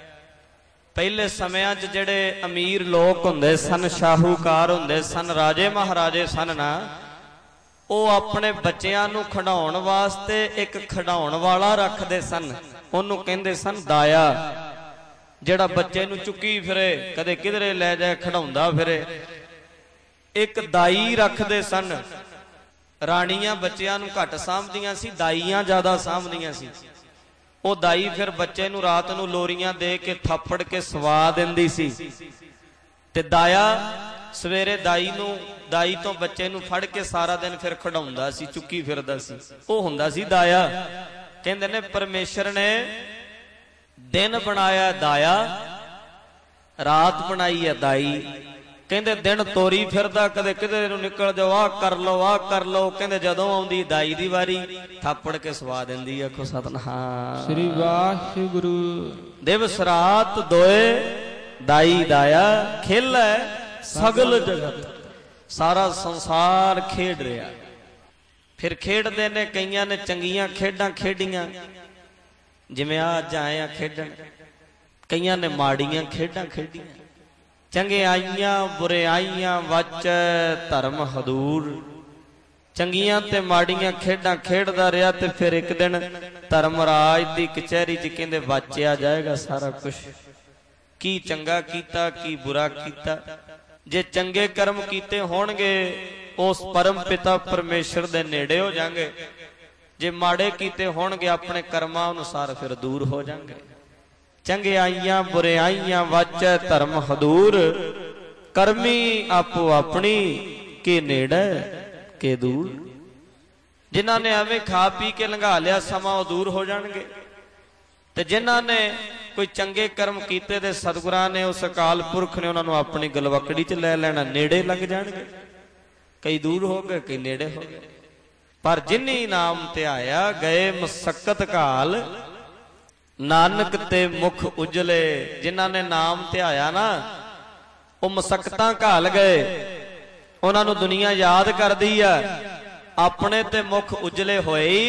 ਪਹਿਲੇ ਸਮਿਆਂ 'ਚ ਜਿਹੜੇ ਅਮੀਰ ਲੋਕ ਹੁੰਦੇ ਸਨ, ਸ਼ਾਹੂਕਾਰ ਹੁੰਦੇ ਸਨ, ਰਾਜੇ ਮਹਾਰਾਜੇ ਸਨ ਨਾ, ਉਹ ਆਪਣੇ ਬੱਚਿਆਂ ਨੂੰ ਖਿਡਾਉਣ ਵਾਸਤੇ ਇੱਕ ਖਿਡਾਉਣ ਵਾਲਾ ਰੱਖਦੇ ਸਨ, ਉਹਨੂੰ ਕਹਿੰਦੇ ਸਨ ਦਾਇਆ, ਜਿਹੜਾ ਬੱਚੇ ਨੂੰ ਚੁੱਕੀ ਫਿਰੇ, ਕਦੇ ਕਿਧਰੇ ਲੈ ਜਾਏ, ਖਿਡਾਉਂਦਾ ਫਿਰੇ। ਇੱਕ ਦਾਈ ਰੱਖਦੇ ਸਨ। ਰਾਣੀਆਂ ਬੱਚਿਆਂ ਨੂੰ ਘੱਟ ਸਾਂਭਦੀਆਂ ਸੀ, ਦਾਈਆਂ ਜ਼ਿਆਦਾ ਸਾਂਭਦੀਆਂ ਸੀ। ਉਹ ਦਾਈ ਫਿਰ ਬੱਚੇ ਨੂੰ ਰਾਤ ਨੂੰ ਲੋਰੀਆਂ ਦੇ ਕੇ ਥੱਪੜ ਕੇ ਸਵਾ ਦਿੰਦੀ ਸੀ, ਤੇ ਦਾਇਆ ਸਵੇਰੇ ਦਾਈ ਤੋਂ ਬੱਚੇ ਨੂੰ ਫੜ ਕੇ ਸਾਰਾ ਦਿਨ ਫਿਰ ਖਿਡਾਉਂਦਾ ਸੀ, ਚੁੱਕੀ ਫਿਰਦਾ ਸੀ। ਉਹ ਹੁੰਦਾ ਸੀ ਦਾਇਆ। ਕਹਿੰਦੇ ਨੇ ਪਰਮੇਸ਼ਰ ਨੇ ਦਿਨ ਬਣਾਇਆ ਦਾਇਆ, ਰਾਤ ਬਣਾਈ ਹੈ ਦਾਈ। ਕਹਿੰਦੇ ਦਿਨ ਤੋਰੀ ਫਿਰਦਾ, ਕਦੇ ਕਿਧਰੇ ਨੂੰ ਨਿਕਲ ਜਾਓ, ਆਹ ਕਰ ਲਓ, ਆਹ ਕਰ ਲਓ। ਕਹਿੰਦੇ ਜਦੋਂ ਆਉਂਦੀ ਦਾਈ ਦੀ ਵਾਰੀ, ਥਾਪੜ ਕੇ ਸਵਾ ਦਿੰਦੀ। ਆਖੋ ਸਤਿਨਾਮ ਸ੍ਰੀ ਵਾਹਿਗੁਰੂ। ਦਿਵਸ ਰਾਤ ਦੋਏ ਦਾਈ ਦਾਇਆ, ਖੇਲੈ ਸਗਲ ਜਗਤ, ਸਾਰਾ ਸੰਸਾਰ ਖੇਡ ਰਿਹਾ। ਫਿਰ ਖੇਡਦੇ ਨੇ, ਕਈਆਂ ਨੇ ਚੰਗੀਆਂ ਖੇਡਾਂ ਖੇਡੀਆਂ, ਜਿਵੇਂ ਆ ਅੱਜ ਆਏ ਆ ਖੇਡਣ। ਕਈਆਂ ਨੇ ਮਾੜੀਆਂ ਖੇਡਾਂ ਖੇਡੀਆਂ। ਚੰਗਿਆਈਆਂ ਬੁਰਿਆਈਆਂ ਵਚ ਧਰਮ ਹਦੂਰ। ਚੰਗੀਆਂ ਤੇ ਮਾੜੀਆਂ ਖੇਡਾਂ ਖੇਡਦਾ ਰਿਹਾ, ਤੇ ਫਿਰ ਇੱਕ ਦਿਨ ਧਰਮਰਾਜ ਦੀ ਕਚਹਿਰੀ 'ਚ ਕਹਿੰਦੇ ਵਾਚਿਆ ਜਾਏਗਾ ਸਾਰਾ ਕੁਝ, ਕੀ ਚੰਗਾ ਕੀਤਾ, ਕੀ ਬੁਰਾ ਕੀਤਾ। ਜੇ ਚੰਗੇ ਕਰਮ ਕੀਤੇ ਹੋਣਗੇ ਉਸ ਪਰਮ ਪਿਤਾ ਪਰਮੇਸ਼ਰ ਦੇ ਨੇੜੇ ਹੋ ਜਾਣਗੇ, ਜੇ ਮਾੜੇ ਕੀਤੇ ਹੋਣਗੇ ਆਪਣੇ ਕਰਮਾਂ ਅਨੁਸਾਰ ਫਿਰ ਦੂਰ ਹੋ ਜਾਣਗੇ। ਚੰਗਿਆਈਆਂ ਬੁਰਿਆਈਆਂ ਵਾਚੈ ਧਰਮ ਹਦੂਰ, ਕਰਮੀ ਆਪੋ ਆਪਣੀ ਕੇ ਨੇੜੇ ਕੇ ਦੂਰ। ਜਿਨ੍ਹਾਂ ਨੇ ਐਵੇਂ ਖਾ ਪੀ ਕੇ ਲੰਘਾ ਲਿਆ ਸਮਾਂ, ਉਹ ਦੂਰ ਹੋ ਜਾਣਗੇ। ਤੇ ਜਿਨ੍ਹਾਂ ਨੇ ਕੋਈ ਚੰਗੇ ਕਰਮ ਕੀਤੇ ਤੇ ਸਤਿਗੁਰਾਂ ਨੇ, ਉਸ ਅਕਾਲ ਪੁਰਖ ਨੇ ਉਹਨਾਂ ਨੂੰ ਆਪਣੀ ਗਲਵਕੜੀ 'ਚ ਲੈ ਲੈਣਾ, ਨੇੜੇ ਲੱਗ ਜਾਣਗੇ। ਕਈ ਦੂਰ ਹੋ ਗਏ, ਕਈ ਨੇੜੇ ਹੋ ਗਏ। ਪਰ ਜਿਨੀ ਨਾਮ ਧਿਆਇਆ ਗਏ ਮਸਕਤ ਘਾਲ, ਨਾਨਕ ਤੇ ਮੁਖ ਉਜਲੇ। ਜਿਨ੍ਹਾਂ ਨੇ ਨਾਮ ਧਿਆਇਆ ਨਾ, ਉਹ ਮਸਕਤਾਂ ਘਾਲ ਗਏ। ਉਹਨਾਂ ਨੂੰ ਦੁਨੀਆ ਯਾਦ ਕਰਦੀ ਆ, ਆਪਣੇ ਤੇ ਮੁਖ ਉਜਲੇ ਹੋਏ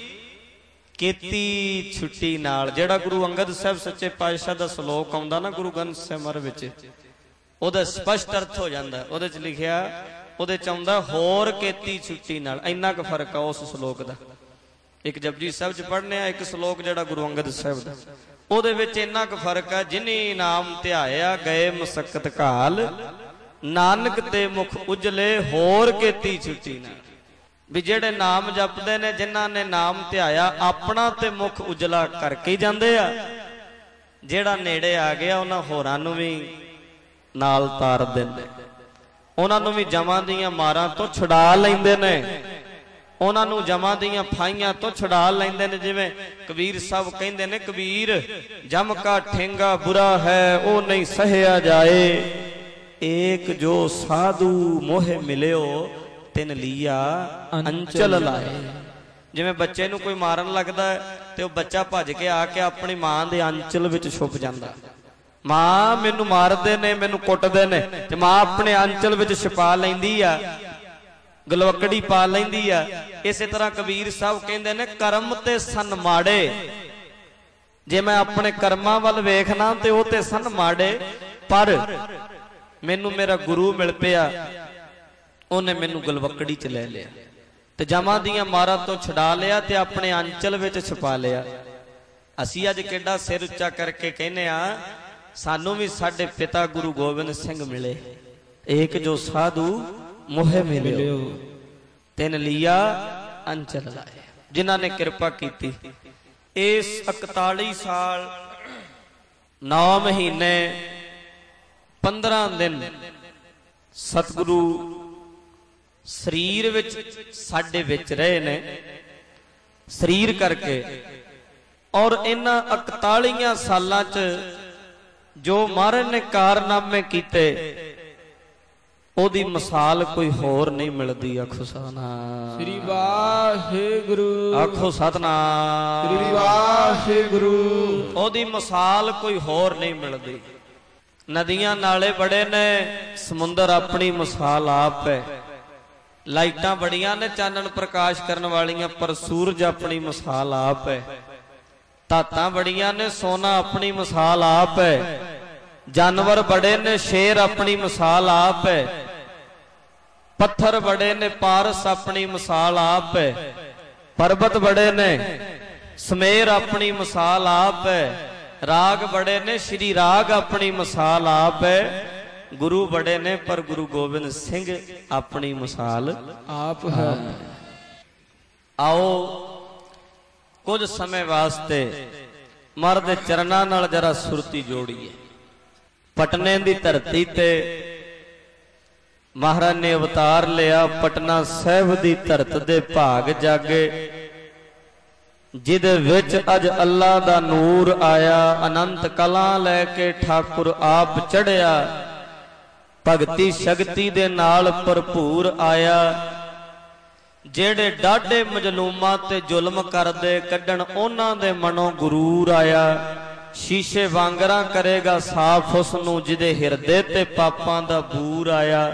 ਕੀਤੀ ਛੁੱਟੀ ਨਾਲ। ਜਿਹੜਾ ਗੁਰੂ ਅੰਗਦ ਸਾਹਿਬ ਸੱਚੇ ਪਾਤਸ਼ਾਹ ਦਾ ਸ਼ਲੋਕ ਆਉਂਦਾ ਨਾ ਗੁਰੂ ਗ੍ਰੰਥ ਸਾਹਿਬ ਵਿੱਚ, ਉਹਦਾ ਸਪਸ਼ਟ ਅਰਥ ਹੋ ਜਾਂਦਾ। ਉਹਦੇ 'ਚ ਲਿਖਿਆ, ਉਹਦੇ 'ਚ ਆਉਂਦਾ ਹੋਰ ਕੀਤੀ ਛੁੱਟੀ ਨਾਲ। ਇੰਨਾ ਕੁ ਫਰਕ ਆ ਉਸ ਸ਼ਲੋਕ ਦਾ। ਇੱਕ ਜਪਜੀ ਸਾਹਿਬ 'ਚ ਪੜ੍ਹਨੇ ਆ, ਇੱਕ ਸ਼ਲੋਕ ਜਿਹੜਾ ਗੁਰੂ ਅੰਗਦ ਸਾਹਿਬ ਦਾ, ਉਹਦੇ ਵਿੱਚ ਇੰਨਾ ਕੁ ਫਰਕ ਆ। ਜਿਨੀ ਨਾਮ ਧਿਆਇਆ ਗਏ ਮਸਕਤ ਘਾਲ, ਨਾਨਕ ਤੇ ਮੁਖ ਉਜਲੇ ਹੋਰ ਕੀਤੀ ਛੁੱਟੀ ਨਾਲ। ਵੀ ਜਿਹੜੇ ਨਾਮ ਜਪਦੇ ਨੇ, ਜਿਨ੍ਹਾਂ ਨੇ ਨਾਮ ਧਿਆਇਆ, ਆਪਣਾ ਤੇ ਮੁਖ ਉਜਲਾ ਕਰਕੇ ਹੀ ਜਾਂਦੇ ਆ। ਜਿਹੜਾ ਨੇੜੇ ਆ ਗਿਆ ਉਹਨਾਂ ਹੋਰਾਂ ਨੂੰ ਵੀ ਨਾਲ ਤਾਰ ਦਿੰਦੇ, ਉਹਨਾਂ ਨੂੰ ਵੀ ਜਮਾਂ ਦੀਆਂ ਮਾਰਾਂ ਤੋਂ ਛੁਡਾ ਲੈਂਦੇ ਨੇ, ਉਹਨਾਂ ਨੂੰ ਜਮਾਂ ਦੀਆਂ ਫਾਈਆਂ ਤੋਂ ਛੁਡਾ ਲੈਂਦੇ ਨੇ। ਜਿਵੇਂ ਕਬੀਰ ਸਾਹਿਬ ਕਹਿੰਦੇ ਨੇ, ਕਬੀਰ ਜਮ ਕਾ ਠੇਂਗਾ ਬੁਰਾ ਹੈ ਉਹ ਨਹੀਂ ਸਹਿਆ ਜਾਏ, ਏਕ ਜੋ ਸਾਧੂ ਮੋਹ ਮਿਲਿਓ ਤਿਨ ਲੀਆ ਅੰਚਲ ਲਾਏ। ਜਿਵੇਂ ਬੱਚੇ ਨੂੰ ਕੋਈ ਮਾਰਨ ਲੱਗਦਾ ਤੇ ਉਹ ਬੱਚਾ ਭੱਜ ਕੇ ਆ ਕੇ ਆਪਣੀ ਮਾਂ ਦੇ ਅੰਚਲ ਵਿੱਚ ਛੁਪ ਜਾਂਦਾ। ਮਾਂ ਮੈਨੂੰ ਮਾਰਦੇ ਨੇ, ਮੈਨੂੰ ਕੁੱਟਦੇ ਨੇ, ਤੇ ਮਾਂ ਆਪਣੇ ਅੰਚਲ ਵਿੱਚ ਛੁਪਾ ਲੈਂਦੀ ਆ, ਗਲਵਕੜੀ ਪਾ ਲੈਂਦੀ ਆ। ਇਸੇ ਤਰ੍ਹਾਂ ਕਬੀਰ ਸਾਹਿਬ ਕਹਿੰਦੇ ਨੇ, ਕਰਮ ਤੇ ਸਨ ਮਾੜੇ। ਜੇ ਮੈਂ ਆਪਣੇ ਕਰਮਾਂ ਵੱਲ ਵੇਖਣਾ ਤੇ ਉਹ ਤੇ ਸਨ ਮਾੜੇ, ਪਰ मैनू मेरा गुरु मिल पिया, उन्हें मैनू गलवकड़ी च लै लिया ते जमां दियां मारां तो छुड़ा लिया ते अपने अंचल विच छुपा लिया। असीं अज केड़ा सिर उच्चा करके कहने आ, सानू भी साडे पिता गुरु गोबिंद सिंह मिले, एक जो साधु मोहे मिलियो, तिन लिया अंचल लाए, जिन्हां ने कृपा कीती। इस 41 साल 9 महीने 15 दिन सतगुरु शरीर विच साडे विच रहे ने, शरीर करके। और इन्हां 41 सालां च जो महाराज ने कारनामे कीते, ओदी मिसाल कोई होर नहीं मिलदी। आखो सतनाम श्री वाहिगुरु, आखो सतनाम श्री वाहिगुरु। ओदी मिसाल कोई होर नहीं मिलदी। नदियां नाले बड़े ने, समुंदर अपनी मिसाल आप है। लाइटां बड़ियां ने चानन प्रकाश करन वालियां, पर सूरज अपनी मिसाल आप है। धातां बड़ियां ने, सोना अपनी मिसाल आप है। जानवर बड़े ने, शेर अपनी मिसाल आप है। पत्थर बड़े ने, पारस अपनी मिसाल आप है। पर्वत बड़े ने, समेर अपनी मिसाल आप है। राग बड़े ने, श्री राग अपनी मिसाल आप है। गुरु बड़े ने, पर गुरु गोबिंद सिंह अपनी मिसाल आप है। आओ कुछ समय वास्ते महाराज दे चरनां नाल जरा सुरती जोड़ीए। पटने दी धरती ते महाराज ने अवतार लिया, पटना साहिब दी धरत दे भाग जागे, जिदे विच अज अल्लाह दा नूर आया। अनंत कला लैके ठाकुर आप चढ़िया, भगती शक्ति दे नाल भरपूर आया। जेड़े डाढे मजलूमां ते जुल्म करदे, कड्डण उन्हां दे मनों गुरूर आया। शीशे वांगरा करेगा साफ उसनू, जिदे हिरदे ते पापां दा बूर आया।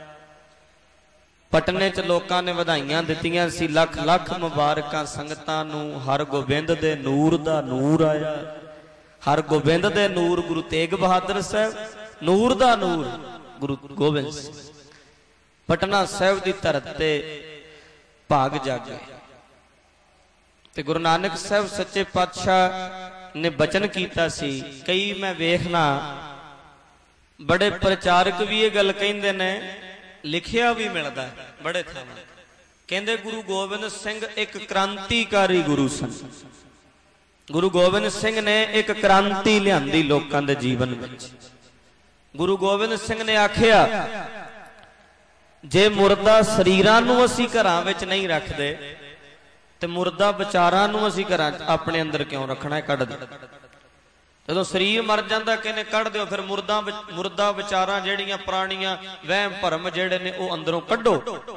पटने च लोकां ने वधाइयां दित्तियां सी, लख लख मुबारकां संगतां नू। हर गोबिंद दे नूर दा नूर आया। हर गोबिंद दे नूर गुरु तेग बहादुर साहब, नूर दा नूर गुरु गोबिंद सिंह। पटना साहिब दी धरत ते भाग जागे ते गुरु नानक साहब सच्चे पातशाह ने बचन कीता सी। कई मैं वेखना बड़े प्रचारक भी ये गल कहिंदे ने, लिखिया भी मिलदा है बड़े थावां। कहंदे गुरु गोबिंद सिंह एक क्रांतिकारी गुरु सन। गुरु गोबिंद सिंह ने एक क्रांति लियांदी लोकां दे जीवन विच। गुरु गोबिंद सिंह ने आखिया, जे मुर्दा शरीरां नूं असीं घरां विच नहीं रखदे ते मुर्दा विचारां नूं असीं घरां अपने अंदर क्यों रखना है, कढ दो। जदों शरीर मर जांदा कहने कढ दिओ, फिर मुर्दा विचारां जेड़ियां पुराणियां वहम भरम जेड़े ने वो अंदरों कढो।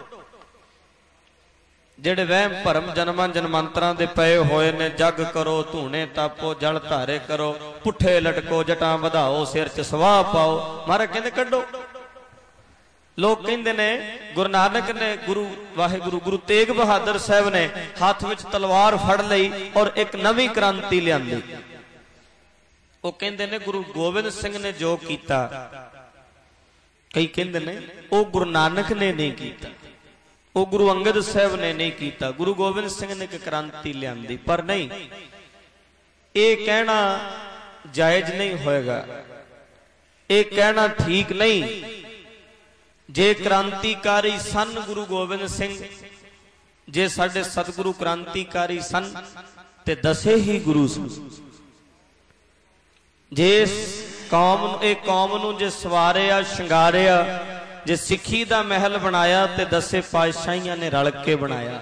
जेड़े वहम भरम जन्मां जन्मांतरां दे पए होए ने, जग करो धूने तापो जल धारे करो, पुठे लटको जटां वधाओ सिर च सवाह पाओ, महाराज कहंदे कढो। लोग कहंदे ने गुरु नानक ने, गुरु वाहिगुरु गुरु तेग बहादुर साहब ने हाथ विच तलवार फड़ लई और एक नवी क्रांति लियांदी। वो कहंदे ने गुरु गोबिंद सिंह ने जो कीता, कई कहंदे ने वो गुरु नानक ने नहीं कीता, वो गुरु अंगद साहब ने नहीं कीता, गुरु गोबिंद सिंह ने एक क्रांति लियांदी। पर नहीं, ये कहना जायज नहीं होएगा, ये कहना ठीक नहीं। जे क्रांतिकारी सन गुरु गोबिंद सिंह, जे साडे सतगुरु क्रांतिकारी सन ते दसे ही गुरु सन। जे कौम नूं जे सवारिया शंगारिया, जे सिੱਖੀ दा महल बनाया ते दसे पातशाहियां ने रल के बनाया।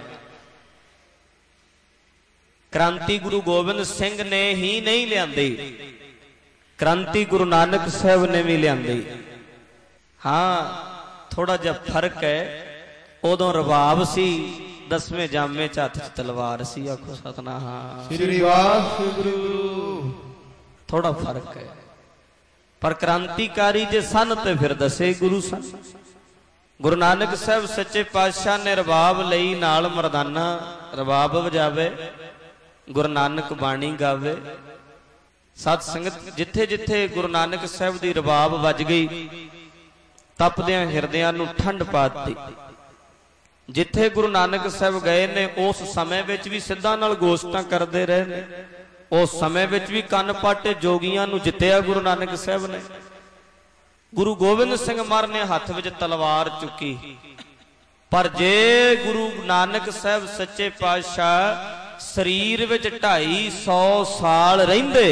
क्रांति गुरु गोबिंद सिंह ने ही नहीं लियांदी, क्रांति गुरु नानक साहब ने भी लियांदी। हाँ, थोड़ा जिहा फर्क है। उदों रबाब सी, दसवें जामे च हत्थ च तलवार सी। आखो सतनाम श्री वाहिगुरू। थोड़ा फर्क है, पर क्रांतिकारी जे सन ते फिर दसे गुरु सन। गुरु नानक साहब सच्चे पातशाह ने रबाब लई नाल मरदाना, रबाब वजावे, गुरु नानक बाणी गावे। सत संगत जिथे जिथे गुरु नानक साहब दी रबाब वज गई, ਤਪਦਿਆਂ ਹਿਰਦਿਆਂ ਨੂੰ ਠੰਡ ਪਾ ਦਿੱਤੀ। ਜਿੱਥੇ ਗੁਰੂ ਨਾਨਕ ਸਾਹਿਬ ਗਏ ਨੇ ਉਸ ਸਮੇਂ ਵਿੱਚ ਵੀ ਸਿੱਧਾਂ ਨਾਲ ਗੋਸ਼ਟਾਂ ਕਰਦੇ ਰਹੇ ਨੇ। ਉਸ ਸਮੇਂ ਵਿੱਚ ਵੀ ਕੰਨ ਪਾਟੇ ਜੋਗੀਆਂ ਨੂੰ ਜਿੱਤਿਆ ਗੁਰੂ ਨਾਨਕ ਸਾਹਿਬ ਨੇ। ਗੁਰੂ ਗੋਬਿੰਦ ਸਿੰਘ ਮਹਾਰਾਜ ਨੇ ਹੱਥ ਵਿੱਚ ਤਲਵਾਰ ਚੁੱਕੀ, ਪਰ ਜੇ ਗੁਰੂ ਨਾਨਕ ਸਾਹਿਬ ਸੱਚੇ ਪਾਤਸ਼ਾਹ ਸਰੀਰ ਵਿੱਚ 250 ਸਾਲ ਰਹਿੰਦੇ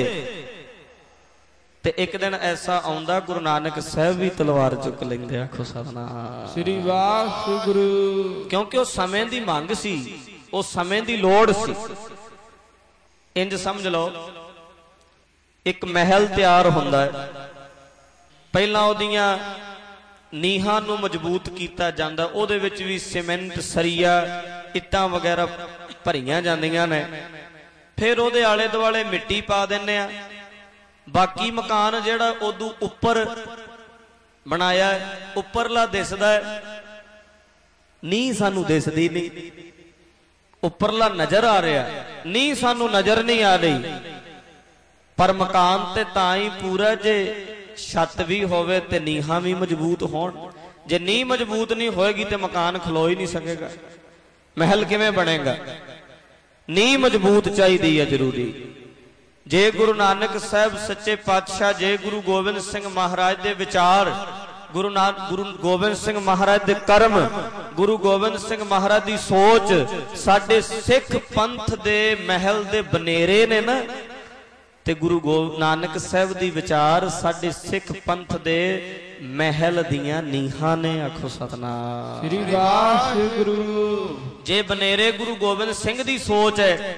ਤੇ ਇੱਕ ਦਿਨ ਐਸਾ ਆਉਂਦਾ ਗੁਰੂ ਨਾਨਕ ਸਾਹਿਬ ਵੀ ਤਲਵਾਰ ਚੁੱਕ ਲੈਂਦੇ। ਆਖੋ ਸਤਿਨਾਮ ਸ੍ਰੀ ਵਾਹਿਗੁਰੂ। ਕਿਉਂਕਿ ਉਹ ਸਮੇਂ ਦੀ ਮੰਗ ਸੀ, ਉਹ ਸਮੇਂ ਦੀ ਲੋੜ ਸੀ। ਇੰਜ ਸਮਝ ਲਓ, ਇੱਕ ਮਹਿਲ ਤਿਆਰ ਹੁੰਦਾ ਹੈ, ਪਹਿਲਾਂ ਉਹਦੀਆਂ ਨੀਹਾਂ ਨੂੰ ਮਜ਼ਬੂਤ ਕੀਤਾ ਜਾਂਦਾ, ਉਹਦੇ ਵਿੱਚ ਵੀ ਸੀਮੈਂਟ ਸਰੀਆ ਇੱਟਾਂ ਵਗੈਰਾ ਭਰੀਆਂ ਜਾਂਦੀਆਂ ਨੇ। ਫਿਰ ਉਹਦੇ ਆਲੇ ਦੁਆਲੇ ਮਿੱਟੀ ਪਾ ਦਿੰਦੇ ਆ। ਬਾਕੀ ਮਕਾਨ ਜਿਹੜਾ ਉਦੋਂ ਉੱਪਰ ਬਣਾਇਆ ਉੱਪਰਲਾ ਦਿਸਦਾ ਹੈ, ਨੀਂਹ ਸਾਨੂੰ ਦਿਸਦੀ ਨਹੀਂ। ਉੱਪਰਲਾ ਨਜ਼ਰ ਆ ਰਿਹਾ, ਨੀਂਹ ਸਾਨੂੰ ਨਜ਼ਰ ਨਹੀਂ ਆ ਰਹੀ। ਪਰ ਮਕਾਨ ਤੇ ਤਾਂ ਹੀ ਪੂਰਾ ਜੇ ਛੱਤ ਵੀ ਹੋਵੇ ਤੇ ਨੀਹਾਂ ਵੀ ਮਜ਼ਬੂਤ ਹੋਣ। ਜੇ ਨੀਂਹ ਮਜ਼ਬੂਤ ਨਹੀਂ ਹੋਏਗੀ ਤੇ ਮਕਾਨ ਖਲੋ ਹੀ ਨਹੀਂ ਸਕੇਗਾ। ਮਹਿਲ ਕਿਵੇਂ ਬਣੇਗਾ? ਨੀਂਹ ਮਜ਼ਬੂਤ ਚਾਹੀਦੀ ਹੈ, ਜ਼ਰੂਰੀ। ਜੇ ਗੁਰੂ ਨਾਨਕ ਸਾਹਿਬ ਸੱਚੇ ਪਾਤਸ਼ਾਹ, ਜੇ ਗੁਰੂ ਗੋਬਿੰਦ ਸਿੰਘ ਮਹਾਰਾਜ ਦੇ ਵਿਚਾਰ, ਗੁਰੂ ਗੋਬਿੰਦ ਸਿੰਘ ਮਹਾਰਾਜ ਦੇ ਕਰਮ, ਗੁਰੂ ਗੋਬਿੰਦ ਸਿੰਘ ਮਹਾਰਾਜ ਦੀ ਸੋਚ ਸਾਡੇ ਸਿੱਖ ਪੰਥ ਦੇ ਮਹਿਲ ਦੇ ਬਨੇਰੇ ਨੇ ਨਾ, ਤੇ ਗੁਰੂ ਨਾਨਕ ਸਾਹਿਬ ਦੀ ਵਿਚਾਰ ਸਾਡੇ ਸਿੱਖ ਪੰਥ ਦੇ ਮਹਿਲ ਦੀਆਂ ਨੀਹਾਂ ਨੇ। ਆਖੋ ਸਤਿਨਾਮ ਸ੍ਰੀ ਵਾਹਿਗੁਰੂ। ਜੇ ਬਨੇਰੇ ਗੁਰੂ ਗੋਬਿੰਦ ਸਿੰਘ ਦੀ ਸੋਚ ਹੈ,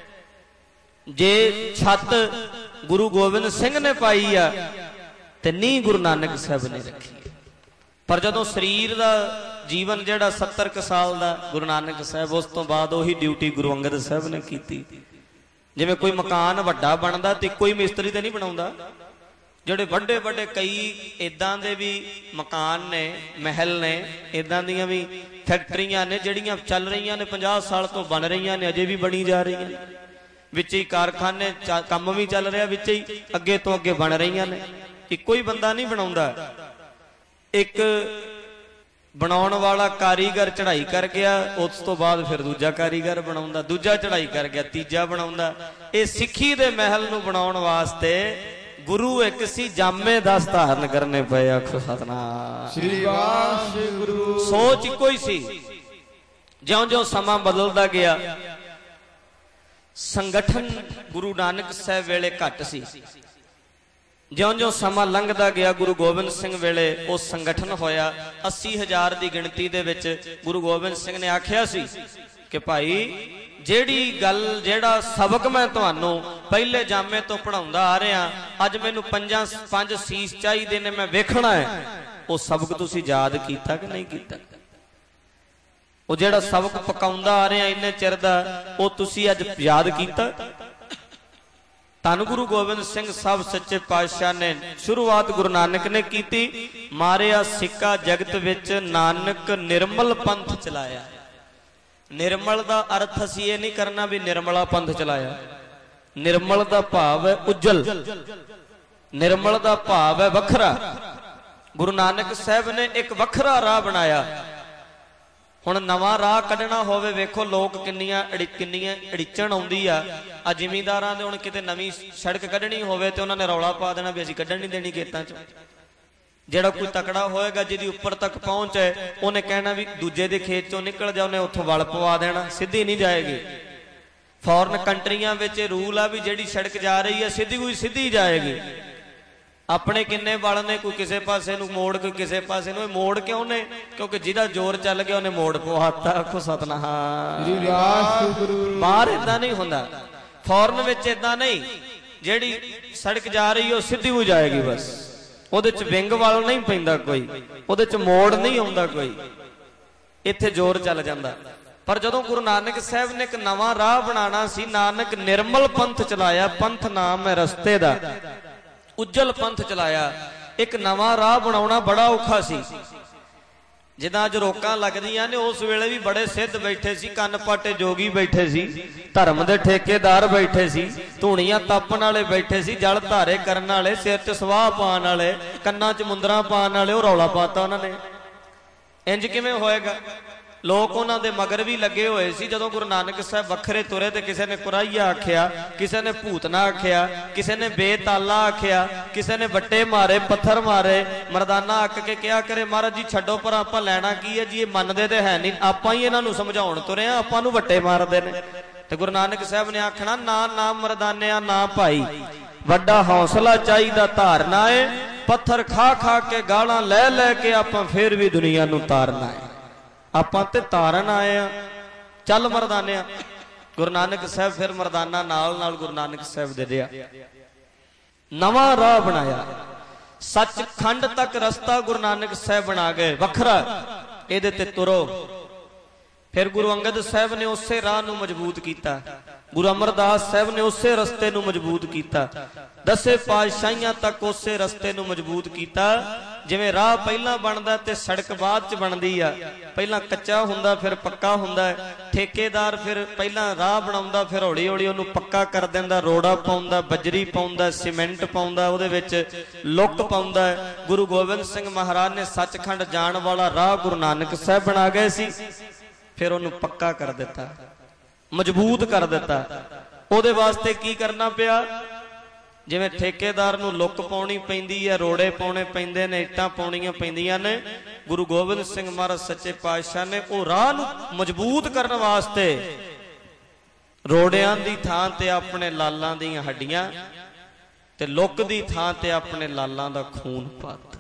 ਜੇ ਛੱਤ ਗੁਰੂ ਗੋਬਿੰਦ ਸਿੰਘ ਨੇ ਪਾਈ ਆ ਤੇ ਨੀਂਹ ਗੁਰੂ ਨਾਨਕ ਸਾਹਿਬ ਨੇ ਰੱਖੀ। ਪਰ ਜਦੋਂ ਸਰੀਰ ਦਾ ਜੀਵਨ ਜਿਹੜਾ 70 ਕੁ ਸਾਲ ਦਾ ਗੁਰੂ ਨਾਨਕ ਸਾਹਿਬ, ਉਸ ਤੋਂ ਬਾਅਦ ਉਹੀ ਡਿਊਟੀ ਗੁਰੂ ਅੰਗਦ ਸਾਹਿਬ ਨੇ ਕੀਤੀ। ਜਿਵੇਂ ਕੋਈ ਮਕਾਨ ਵੱਡਾ ਬਣਦਾ ਤੇ ਇੱਕੋ ਹੀ ਮਿਸਤਰੀ ਤੇ ਨਹੀਂ ਬਣਾਉਂਦਾ। ਜਿਹੜੇ ਵੱਡੇ ਵੱਡੇ ਕਈ ਇਦਾਂ ਦੇ ਵੀ ਮਕਾਨ ਨੇ, ਮਹਿਲ ਨੇ, ਇਦਾਂ ਦੀਆਂ ਵੀ ਫੈਕਟਰੀਆਂ ਨੇ ਜਿਹੜੀਆਂ ਚੱਲ ਰਹੀਆਂ ਨੇ, 50 ਸਾਲ ਤੋਂ ਬਣ ਰਹੀਆਂ ਨੇ, ਅਜੇ ਵੀ ਬਣੀ ਜਾ ਰਹੀਆਂ ਨੇ। ਵਿੱਚ ਹੀ ਕਾਰਖਾਨੇ ਕੰਮ ਵੀ ਚੱਲ ਰਿਹਾ, ਵਿੱਚ ਹੀ ਅੱਗੇ ਤੋਂ ਅੱਗੇ ਬਣ ਰਹੀਆਂ ਨੇ। ਇੱਕੋ ਹੀ ਬੰਦਾ ਨਹੀਂ ਬਣਾਉਂਦਾ। ਇੱਕ ਬਣਾਉਣ ਵਾਲਾ ਕਾਰੀਗਰ ਚੜ੍ਹਾਈ ਕਰ ਗਿਆ, ਉਸ ਤੋਂ ਬਾਅਦ ਫਿਰ ਦੂਜਾ ਕਾਰੀਗਰ ਬਣਾਉਂਦਾ, ਦੂਜਾ ਚੜ੍ਹਾਈ ਕਰ ਗਿਆ, ਤੀਜਾ ਬਣਾਉਂਦਾ। ਇਹ ਸਿੱਖੀ ਦੇ ਮਹਿਲ ਨੂੰ ਬਣਾਉਣ ਵਾਸਤੇ ਗੁਰੂ ਇੱਕ ਸੀ, ਜਾਮੇ 10 ਧਾਰਨ ਕਰਨੇ ਪਏ। ਆਖੋ ਸਤਿਨਾਮ ਸ੍ਰੀ ਵਾਹਿਗੁਰੂ। ਸੋਚ ਇੱਕੋ ਹੀ ਸੀ। ਜਿਉਂ-ਜਿਉਂ ਸਮਾਂ ਬਦਲਦਾ ਗਿਆ, ਸੰਗਠਨ ਗੁਰੂ ਨਾਨਕ ਸਾਹਿਬ ਵੇਲੇ ਘੱਟ ਸੀ। ਜਿਉਂ-ਜਿਉਂ ਸਮਾਂ ਲੰਘਦਾ ਗਿਆ, ਗੁਰੂ ਗੋਬਿੰਦ ਸਿੰਘ ਵੇਲੇ ਉਹ ਸੰਗਠਨ ਹੋਇਆ। 80,000 ਦੀ ਗਿਣਤੀ ਦੇ ਵਿੱਚ ਗੁਰੂ ਗੋਬਿੰਦ ਸਿੰਘ ਨੇ ਆਖਿਆ ਸੀ ਕਿ ਭਾਈ ਜਿਹੜੀ ਗੱਲ, ਜਿਹੜਾ ਸਬਕ ਮੈਂ ਤੁਹਾਨੂੰ ਪਹਿਲੇ ਜਾਮੇ ਤੋਂ ਪੜਾਉਂਦਾ ਆ ਰਿਹਾ, ਅੱਜ ਮੈਨੂੰ 5 ਸੀਸ ਚਾਹੀਦੇ ਨੇ, ਮੈਂ ਵੇਖਣਾ ਹੈ ਉਹ ਸਬਕ ਤੁਸੀਂ ਯਾਦ ਕੀਤਾ ਕਿ ਨਹੀਂ ਕੀਤਾ। ਉਹ ਜਿਹੜਾ ਸਬਕ ਪਕਾਉਂਦਾ ਆ ਰਿਹਾ ਇੰਨੇ ਚਿਰ ਦਾ, ਉਹ ਤੁਸੀਂ ਅੱਜ ਯਾਦ ਕੀਤਾ। ਧੰਨ ਗੁਰੂ ਗੋਬਿੰਦ ਸਿੰਘ ਸਾਹਿਬ ਸੱਚੇ ਪਾਤਸ਼ਾਹ ਨੇ ਸ਼ੁਰੂਆਤ ਗੁਰੂ ਨਾਨਕ ਨੇ ਕੀਤੀ। ਮਾਰਿਆ ਸਿੱਕਾ ਜਗਤ ਵਿੱਚ, ਨਾਨਕ ਨਿਰਮਲ ਪੰਥ ਚਲਾਇਆ। ਨਿਰਮਲ ਦਾ ਅਰਥ ਅਸੀਂ ਇਹ ਨਹੀਂ ਕਰਨਾ ਵੀ ਨਿਰਮਲਾ ਪੰਥ ਚਲਾਇਆ। ਨਿਰਮਲ ਦਾ ਭਾਵ ਹੈ ਉਜਲ, ਨਿਰਮਲ ਦਾ ਭਾਵ ਹੈ ਵੱਖਰਾ। ਗੁਰੂ ਨਾਨਕ ਸਾਹਿਬ ਨੇ ਇੱਕ ਵੱਖਰਾ ਰਾਹ ਬਣਾਇਆ। ਹੁਣ ਨਵਾਂ ਰਾਹ ਕੱਢਣਾ ਹੋਵੇ, ਵੇਖੋ ਲੋਕ ਕਿੰਨੀਆਂ ਅੜਿੱਚਣ ਆਉਂਦੀ ਆ। ਆ ਜ਼ਿਮੀਂਦਾਰਾਂ ਦੇ ਹੁਣ ਕਿਤੇ ਨਵੀਂ ਸੜਕ ਕੱਢਣੀ ਹੋਵੇ ਤੇ ਉਹਨਾਂ ਨੇ ਰੌਲਾ ਪਾ ਦੇਣਾ ਵੀ ਅਸੀਂ ਕੱਢਣ ਨਹੀਂ ਦੇਣੀ ਖੇਤਾਂ 'ਚ। ਜਿਹੜਾ ਕੋਈ ਤਕੜਾ ਹੋਏਗਾ, ਜਿਹਦੀ ਉੱਪਰ ਤੱਕ ਪਹੁੰਚ ਹੈ, ਉਹਨੇ ਕਹਿਣਾ ਵੀ ਦੂਜੇ ਦੇ ਖੇਤ 'ਚੋਂ ਨਿਕਲ ਜਾ, ਉਹਨੇ ਉੱਥੋਂ ਵਲ ਪਵਾ ਦੇਣਾ, ਸਿੱਧੀ ਨਹੀਂ ਜਾਏਗੀ। ਫੋਰਨ ਕੰਟਰੀਆਂ ਵਿੱਚ ਰੂਲ ਆ ਵੀ ਜਿਹੜੀ ਸੜਕ ਜਾ ਰਹੀ ਹੈ ਸਿੱਧੀ ਕੋਈ ਸਿੱਧੀ ਜਾਏਗੀ। ਆਪਣੇ ਕਿੰਨੇ ਵਲ ਨੇ, ਕੋਈ ਕਿਸੇ ਪਾਸੇ ਨੂੰ ਮੋੜ, ਕੋਈ ਕਿਸੇ ਪਾਸੇ ਨੂੰ। ਮੋੜ ਕਿਉਂ ਨੇ? ਕਿਉਂਕਿ ਜਿਹਦਾ ਜ਼ੋਰ ਚੱਲ ਗਿਆ ਉਹਨੇ ਮੋੜ ਪਵਾਤਾ। ਆਖੋ ਸਤਿਨਾਮ। ਬਾਹਰ ਏਦਾਂ ਨਹੀਂ ਹੁੰਦਾ, ਫੋਰਨ ਵਿੱਚ ਏਦਾਂ ਨਹੀਂ। ਜਿਹੜੀ ਸੜਕ ਜਾ ਰਹੀ ਉਹ ਸਿੱਧੀ ਹੋ ਜਾਏਗੀ ਬਸ। ਉਹਦੇ ਚ ਵਿੰਗ ਵਾਲ ਨਹੀਂ ਪੈਂਦਾ ਕੋਈ, ਉਹਦੇ ਚ ਮੋੜ ਨਹੀਂ ਆਉਂਦਾ ਕੋਈ, ਇੱਥੇ ਜ਼ੋਰ ਚੱਲ ਜਾਂਦਾ। ਪਰ ਜਦੋਂ ਗੁਰੂ ਨਾਨਕ ਸਾਹਿਬ ਨੇ ਇੱਕ ਨਵਾਂ ਰਾਹ ਬਣਾਉਣਾ ਸੀ, ਨਾਨਕ ਨਿਰਮਲ ਪੰਥ ਚਲਾਇਆ। ਪੰਥ ਨਾਮ ਹੈ ਰਸਤੇ ਦਾ, ਉਜਲ ਪੰਥ ਚਲਾਇਆ। ਇੱਕ ਨਵਾਂ ਰਾਹ ਬਣਾਉਣਾ ਬੜਾ ਔਖਾ ਸੀ। ਜਿੱਦਾਂ ਅੱਜ ਰੋਕਾਂ ਲੱਗਦੀਆਂ ਨੇ, ਉਸ ਵੇਲੇ ਵੀ ਬੜੇ ਸਿੱਧ ਬੈਠੇ ਸੀ, ਕੰਨ ਪਾਟੇ ਜੋਗੀ ਬੈਠੇ ਸੀ, ਧਰਮ ਦੇ ਠੇਕੇਦਾਰ ਬੈਠੇ ਸੀ, ਧੂਣੀਆਂ ਤਾਪਣ ਵਾਲੇ ਬੈਠੇ ਸੀ, ਜਲ ਧਾਰੇ ਕਰਨ ਵਾਲੇ, ਸਿਰ 'ਚ ਸਵਾਹ ਪਾਉਣ ਵਾਲੇ, ਕੰਨਾਂ 'ਚ ਮੁੰਦਰਾਂ ਪਾਉਣ ਵਾਲੇ। ਉਹ ਰੌਲਾ ਪਾਤਾ ਉਹਨਾਂ ਨੇ। ਇੰਜ ਕਿਵੇਂ ਹੋਏਗਾ? ਲੋਕ ਉਹਨਾਂ ਦੇ ਮਗਰ ਵੀ ਲੱਗੇ ਹੋਏ ਸੀ। ਜਦੋਂ ਗੁਰੂ ਨਾਨਕ ਸਾਹਿਬ ਵੱਖਰੇ ਤੁਰੇ ਤੇ ਕਿਸੇ ਨੇ ਕੁਰਾਈਆ ਆਖਿਆ, ਕਿਸੇ ਨੇ ਭੂਤਨਾ ਆਖਿਆ, ਕਿਸੇ ਨੇ ਬੇਤਾਲਾ ਆਖਿਆ, ਕਿਸੇ ਨੇ ਵੱਟੇ ਮਾਰੇ, ਪੱਥਰ ਮਾਰੇ। ਮਰਦਾਨਾ ਅੱਕ ਕੇ ਕਿਹਾ ਕਰੇ, ਮਹਾਰਾਜ ਜੀ ਛੱਡੋ ਪਰ ਆਪਾਂ ਲੈਣਾ ਕੀ ਹੈ ਜੀ, ਇਹ ਮੰਨਦੇ ਤੇ ਹੈ ਨਹੀਂ, ਆਪਾਂ ਹੀ ਇਹਨਾਂ ਨੂੰ ਸਮਝਾਉਣ ਤੁਰੇ ਆ, ਆਪਾਂ ਨੂੰ ਵੱਟੇ ਮਾਰਦੇ ਨੇ। ਤੇ ਗੁਰੂ ਨਾਨਕ ਸਾਹਿਬ ਨੇ ਆਖਣਾ, ਨਾ ਨਾ ਮਰਦਾਨਿਆ, ਨਾ ਭਾਈ, ਵੱਡਾ ਹੌਸਲਾ ਚਾਹੀਦਾ, ਧਾਰਨਾ ਏ। ਪੱਥਰ ਖਾ ਖਾ ਕੇ, ਗਾਲਾਂ ਲੈ ਲੈ ਕੇ ਆਪਾਂ ਫੇਰ ਵੀ ਦੁਨੀਆ ਨੂੰ ਤਾਰਨਾ ਹੈ। ਆਪਾਂ ਤੇ ਤਾਰਨ ਆਏ ਆ, ਚੱਲ ਮਰਦਾਨਿਆ। ਗੁਰੂ ਨਾਨਕ ਸਾਹਿਬ ਫਿਰ ਮਰਦਾਨਾ ਨਾਲ ਨਾਲ ਗੁਰੂ ਨਾਨਕ ਸਾਹਿਬ ਦੇ ਰਿਹਾ, ਨਵਾਂ ਰਾਹ ਬਣਾਇਆ। ਸੱਚਖੰਡ ਤੱਕ ਰਸਤਾ ਗੁਰੂ ਨਾਨਕ ਸਾਹਿਬ ਬਣਾ ਗਏ ਵੱਖਰਾ, ਇਹਦੇ ਤੇ ਤੁਰੋ। ਫਿਰ ਗੁਰੂ ਅੰਗਦ ਸਾਹਿਬ ਨੇ ਉਸੇ ਰਾਹ ਨੂੰ ਮਜ਼ਬੂਤ ਕੀਤਾ, ਗੁਰੂ ਅਮਰਦਾਸ ਸਾਹਿਬ ਨੇ ਉਸੇ ਰਸਤੇ ਨੂੰ ਮਜ਼ਬੂਤ ਕੀਤਾ, ਦਸੇ ਪਾਤਸ਼ਾਹੀਆਂ ਤੱਕ ਉਸੇ ਰਸਤੇ ਨੂੰ ਮਜ਼ਬੂਤ ਕੀਤਾ। ਜਿਵੇਂ ਰਾਹ ਪਹਿਲਾਂ ਬਣਦਾ ਤੇ ਸੜਕ ਬਾਅਦ ਚ ਬਣਦੀ ਆ, ਪਹਿਲਾਂ ਕੱਚਾ ਹੁੰਦਾ ਫਿਰ ਪੱਕਾ ਹੁੰਦਾ। ਠੇਕੇਦਾਰ ਫਿਰ ਪਹਿਲਾਂ ਰਾਹ ਬਣਾਉਂਦਾ, ਫਿਰ ਹੌਲੀ ਹੌਲੀ ਉਹਨੂੰ ਪੱਕਾ ਕਰ ਦਿੰਦਾ, ਰੋੜਾ ਪਾਉਂਦਾ, ਬਜਰੀ ਪਾਉਂਦਾ, ਸੀਮੈਂਟ ਪਾਉਂਦਾ, ਉਹਦੇ ਵਿੱਚ ਲੁੱਕ ਪਾਉਂਦਾ। ਗੁਰੂ ਗੋਬਿੰਦ ਸਿੰਘ ਮਹਾਰਾਜ ਨੇ ਸੱਚਖੰਡ ਜਾਣ ਵਾਲਾ ਰਾਹ ਗੁਰੂ ਨਾਨਕ ਸਾਹਿਬ ਬਣਾ ਗਏ ਸੀ, ਫਿਰ ਉਹਨੂੰ ਪੱਕਾ ਕਰ ਦਿੱਤਾ, ਮਜ਼ਬੂਤ ਕਰ ਦਿੱਤਾ। ਉਹਦੇ ਵਾਸਤੇ ਕੀ ਕਰਨਾ ਪਿਆ? ਜਿਵੇਂ ਠੇਕੇਦਾਰ ਨੂੰ ਲੁੱਕ ਪਾਉਣੀ ਪੈਂਦੀ ਹੈ, ਰੋੜੇ ਪਾਉਣੇ ਪੈਂਦੇ ਨੇ, ਇੱਟਾਂ ਪਾਉਣੀਆਂ ਪੈਂਦੀਆਂ ਨੇ, ਗੁਰੂ ਗੋਬਿੰਦ ਸਿੰਘ ਮਹਾਰਾਜ ਸੱਚੇ ਪਾਤਸ਼ਾਹ ਨੇ ਉਹ ਰਾਹ ਨੂੰ ਮਜ਼ਬੂਤ ਕਰਨ ਵਾਸਤੇ ਰੋੜਿਆਂ ਦੀ ਥਾਂ ਤੇ ਆਪਣੇ ਲਾਲਾਂ ਦੀਆਂ ਹੱਡੀਆਂ ਤੇ ਲੁੱਕ ਦੀ ਥਾਂ ਤੇ ਆਪਣੇ ਲਾਲਾਂ ਦਾ ਖੂਨ ਪਾਤਾ।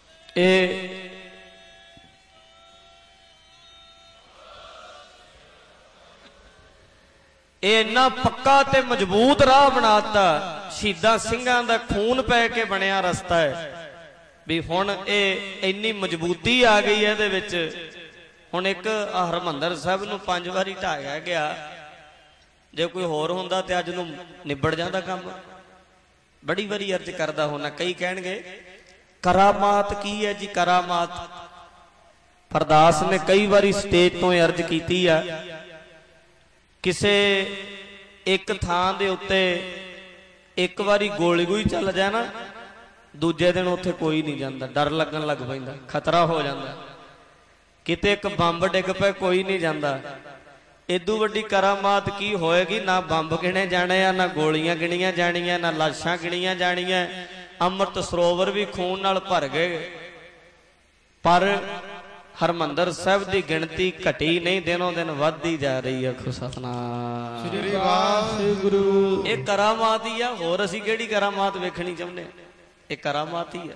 ਇਹ ਇੰਨਾ ਪੱਕਾ ਤੇ ਮਜ਼ਬੂਤ ਰਾਹ ਬਣਾਤਾ, ਸ਼ਹੀਦਾਂ ਸਿੰਘਾਂ ਦਾ ਖੂਨ ਪੈ ਕੇ ਬਣਿਆ ਰਸਤਾ ਹੈ ਵੀ ਹੁਣ ਇਹ ਇੰਨੀ ਮਜ਼ਬੂਤੀ ਆ ਗਈ ਇਹਦੇ ਵਿੱਚ। ਹੁਣ ਇੱਕ ਹਰਮੰਦਰ ਸਾਹਿਬ ਨੂੰ 5 ਵਾਰੀ ਢਾਇਆ ਗਿਆ, ਜੇ ਕੋਈ ਹੋਰ ਹੁੰਦਾ ਤੇ ਅੱਜ ਨੂੰ ਨਿਬੜ ਜਾਂਦਾ ਕੰਮ। ਬੜੀ ਵਾਰੀ ਅਰਜ਼ ਕਰਦਾ ਹੋਣਾ, ਕਈ ਕਹਿਣਗੇ ਕਰਾਮਾਤ ਕੀ ਹੈ ਜੀ? ਕਰਾਮਾਤ ਫਰਦਾਸ ਨੇ ਕਈ ਵਾਰੀ ਸਟੇਜ ਤੋਂ ਅਰਜ਼ ਕੀਤੀ ਆ, ਕਿਸੇ ਇੱਕ ਥਾਂ ਦੇ ਉੱਤੇ ਇੱਕ ਵਾਰੀ ਗੋਲੀ ਗੋਈ ਚੱਲ ਜਾਏ ਨਾ, ਦੂਜੇ ਦਿਨ ਉੱਥੇ ਕੋਈ ਨਹੀਂ ਜਾਂਦਾ, ਡਰ ਲੱਗਣ ਲੱਗ ਪੈਂਦਾ, ਖਤਰਾ ਹੋ ਜਾਂਦਾ। ਕਿਤੇ ਇੱਕ ਬੰਬ ਡਿੱਗ ਪਏ, ਕੋਈ ਨਹੀਂ ਜਾਂਦਾ। ਏਦੂ ਵੱਡੀ ਕਰਾਮਾਤ ਕੀ ਹੋਏਗੀ? ਨਾ ਬੰਬ ਗਿਣੇ ਜਾਣੇ ਆ, ਨਾ ਗੋਲੀਆਂ ਗਿਣੀਆਂ ਜਾਣੀਆਂ, ਨਾ ਲਾਸ਼ਾਂ ਗਿਣੀਆਂ ਜਾਣੀਆਂ। ਅੰਮ੍ਰਿਤ ਸਰੋਵਰ ਵੀ ਖੂਨ ਨਾਲ ਭਰ ਗਏ, ਪਰ ਹਰਮੰਦਰ ਸਾਹਿਬ ਦੀ ਗਿਣਤੀ ਘਟੀ ਨਹੀਂ, ਦਿਨੋਂ ਦਿਨ ਵੱਧਦੀ ਜਾ ਰਹੀ ਹੈ। ਸਤਿਨਾਮ ਸ੍ਰੀ ਵਾਹਿਗੁਰੂ। ਇਹ ਕਰਾਮਾਤ ਹੀ ਆ, ਹੋਰ ਅਸੀਂ ਕਿਹੜੀ ਕਰਾਮਾਤ ਵੇਖਣੀ ਚਾਹੁੰਦੇ? ਇਹ ਕਰਾਮਾਤ ਹੀ ਆ।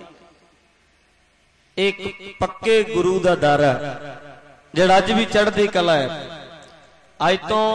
ਇੱਕ ਪੱਕੇ ਗੁਰੂ ਦਾ ਦਰ ਹੈ ਜਿਹੜਾ ਅੱਜ ਵੀ ਚੜ੍ਹਦੀ ਕਲਾ ਹੈ। ਅੱਜ ਤੋਂ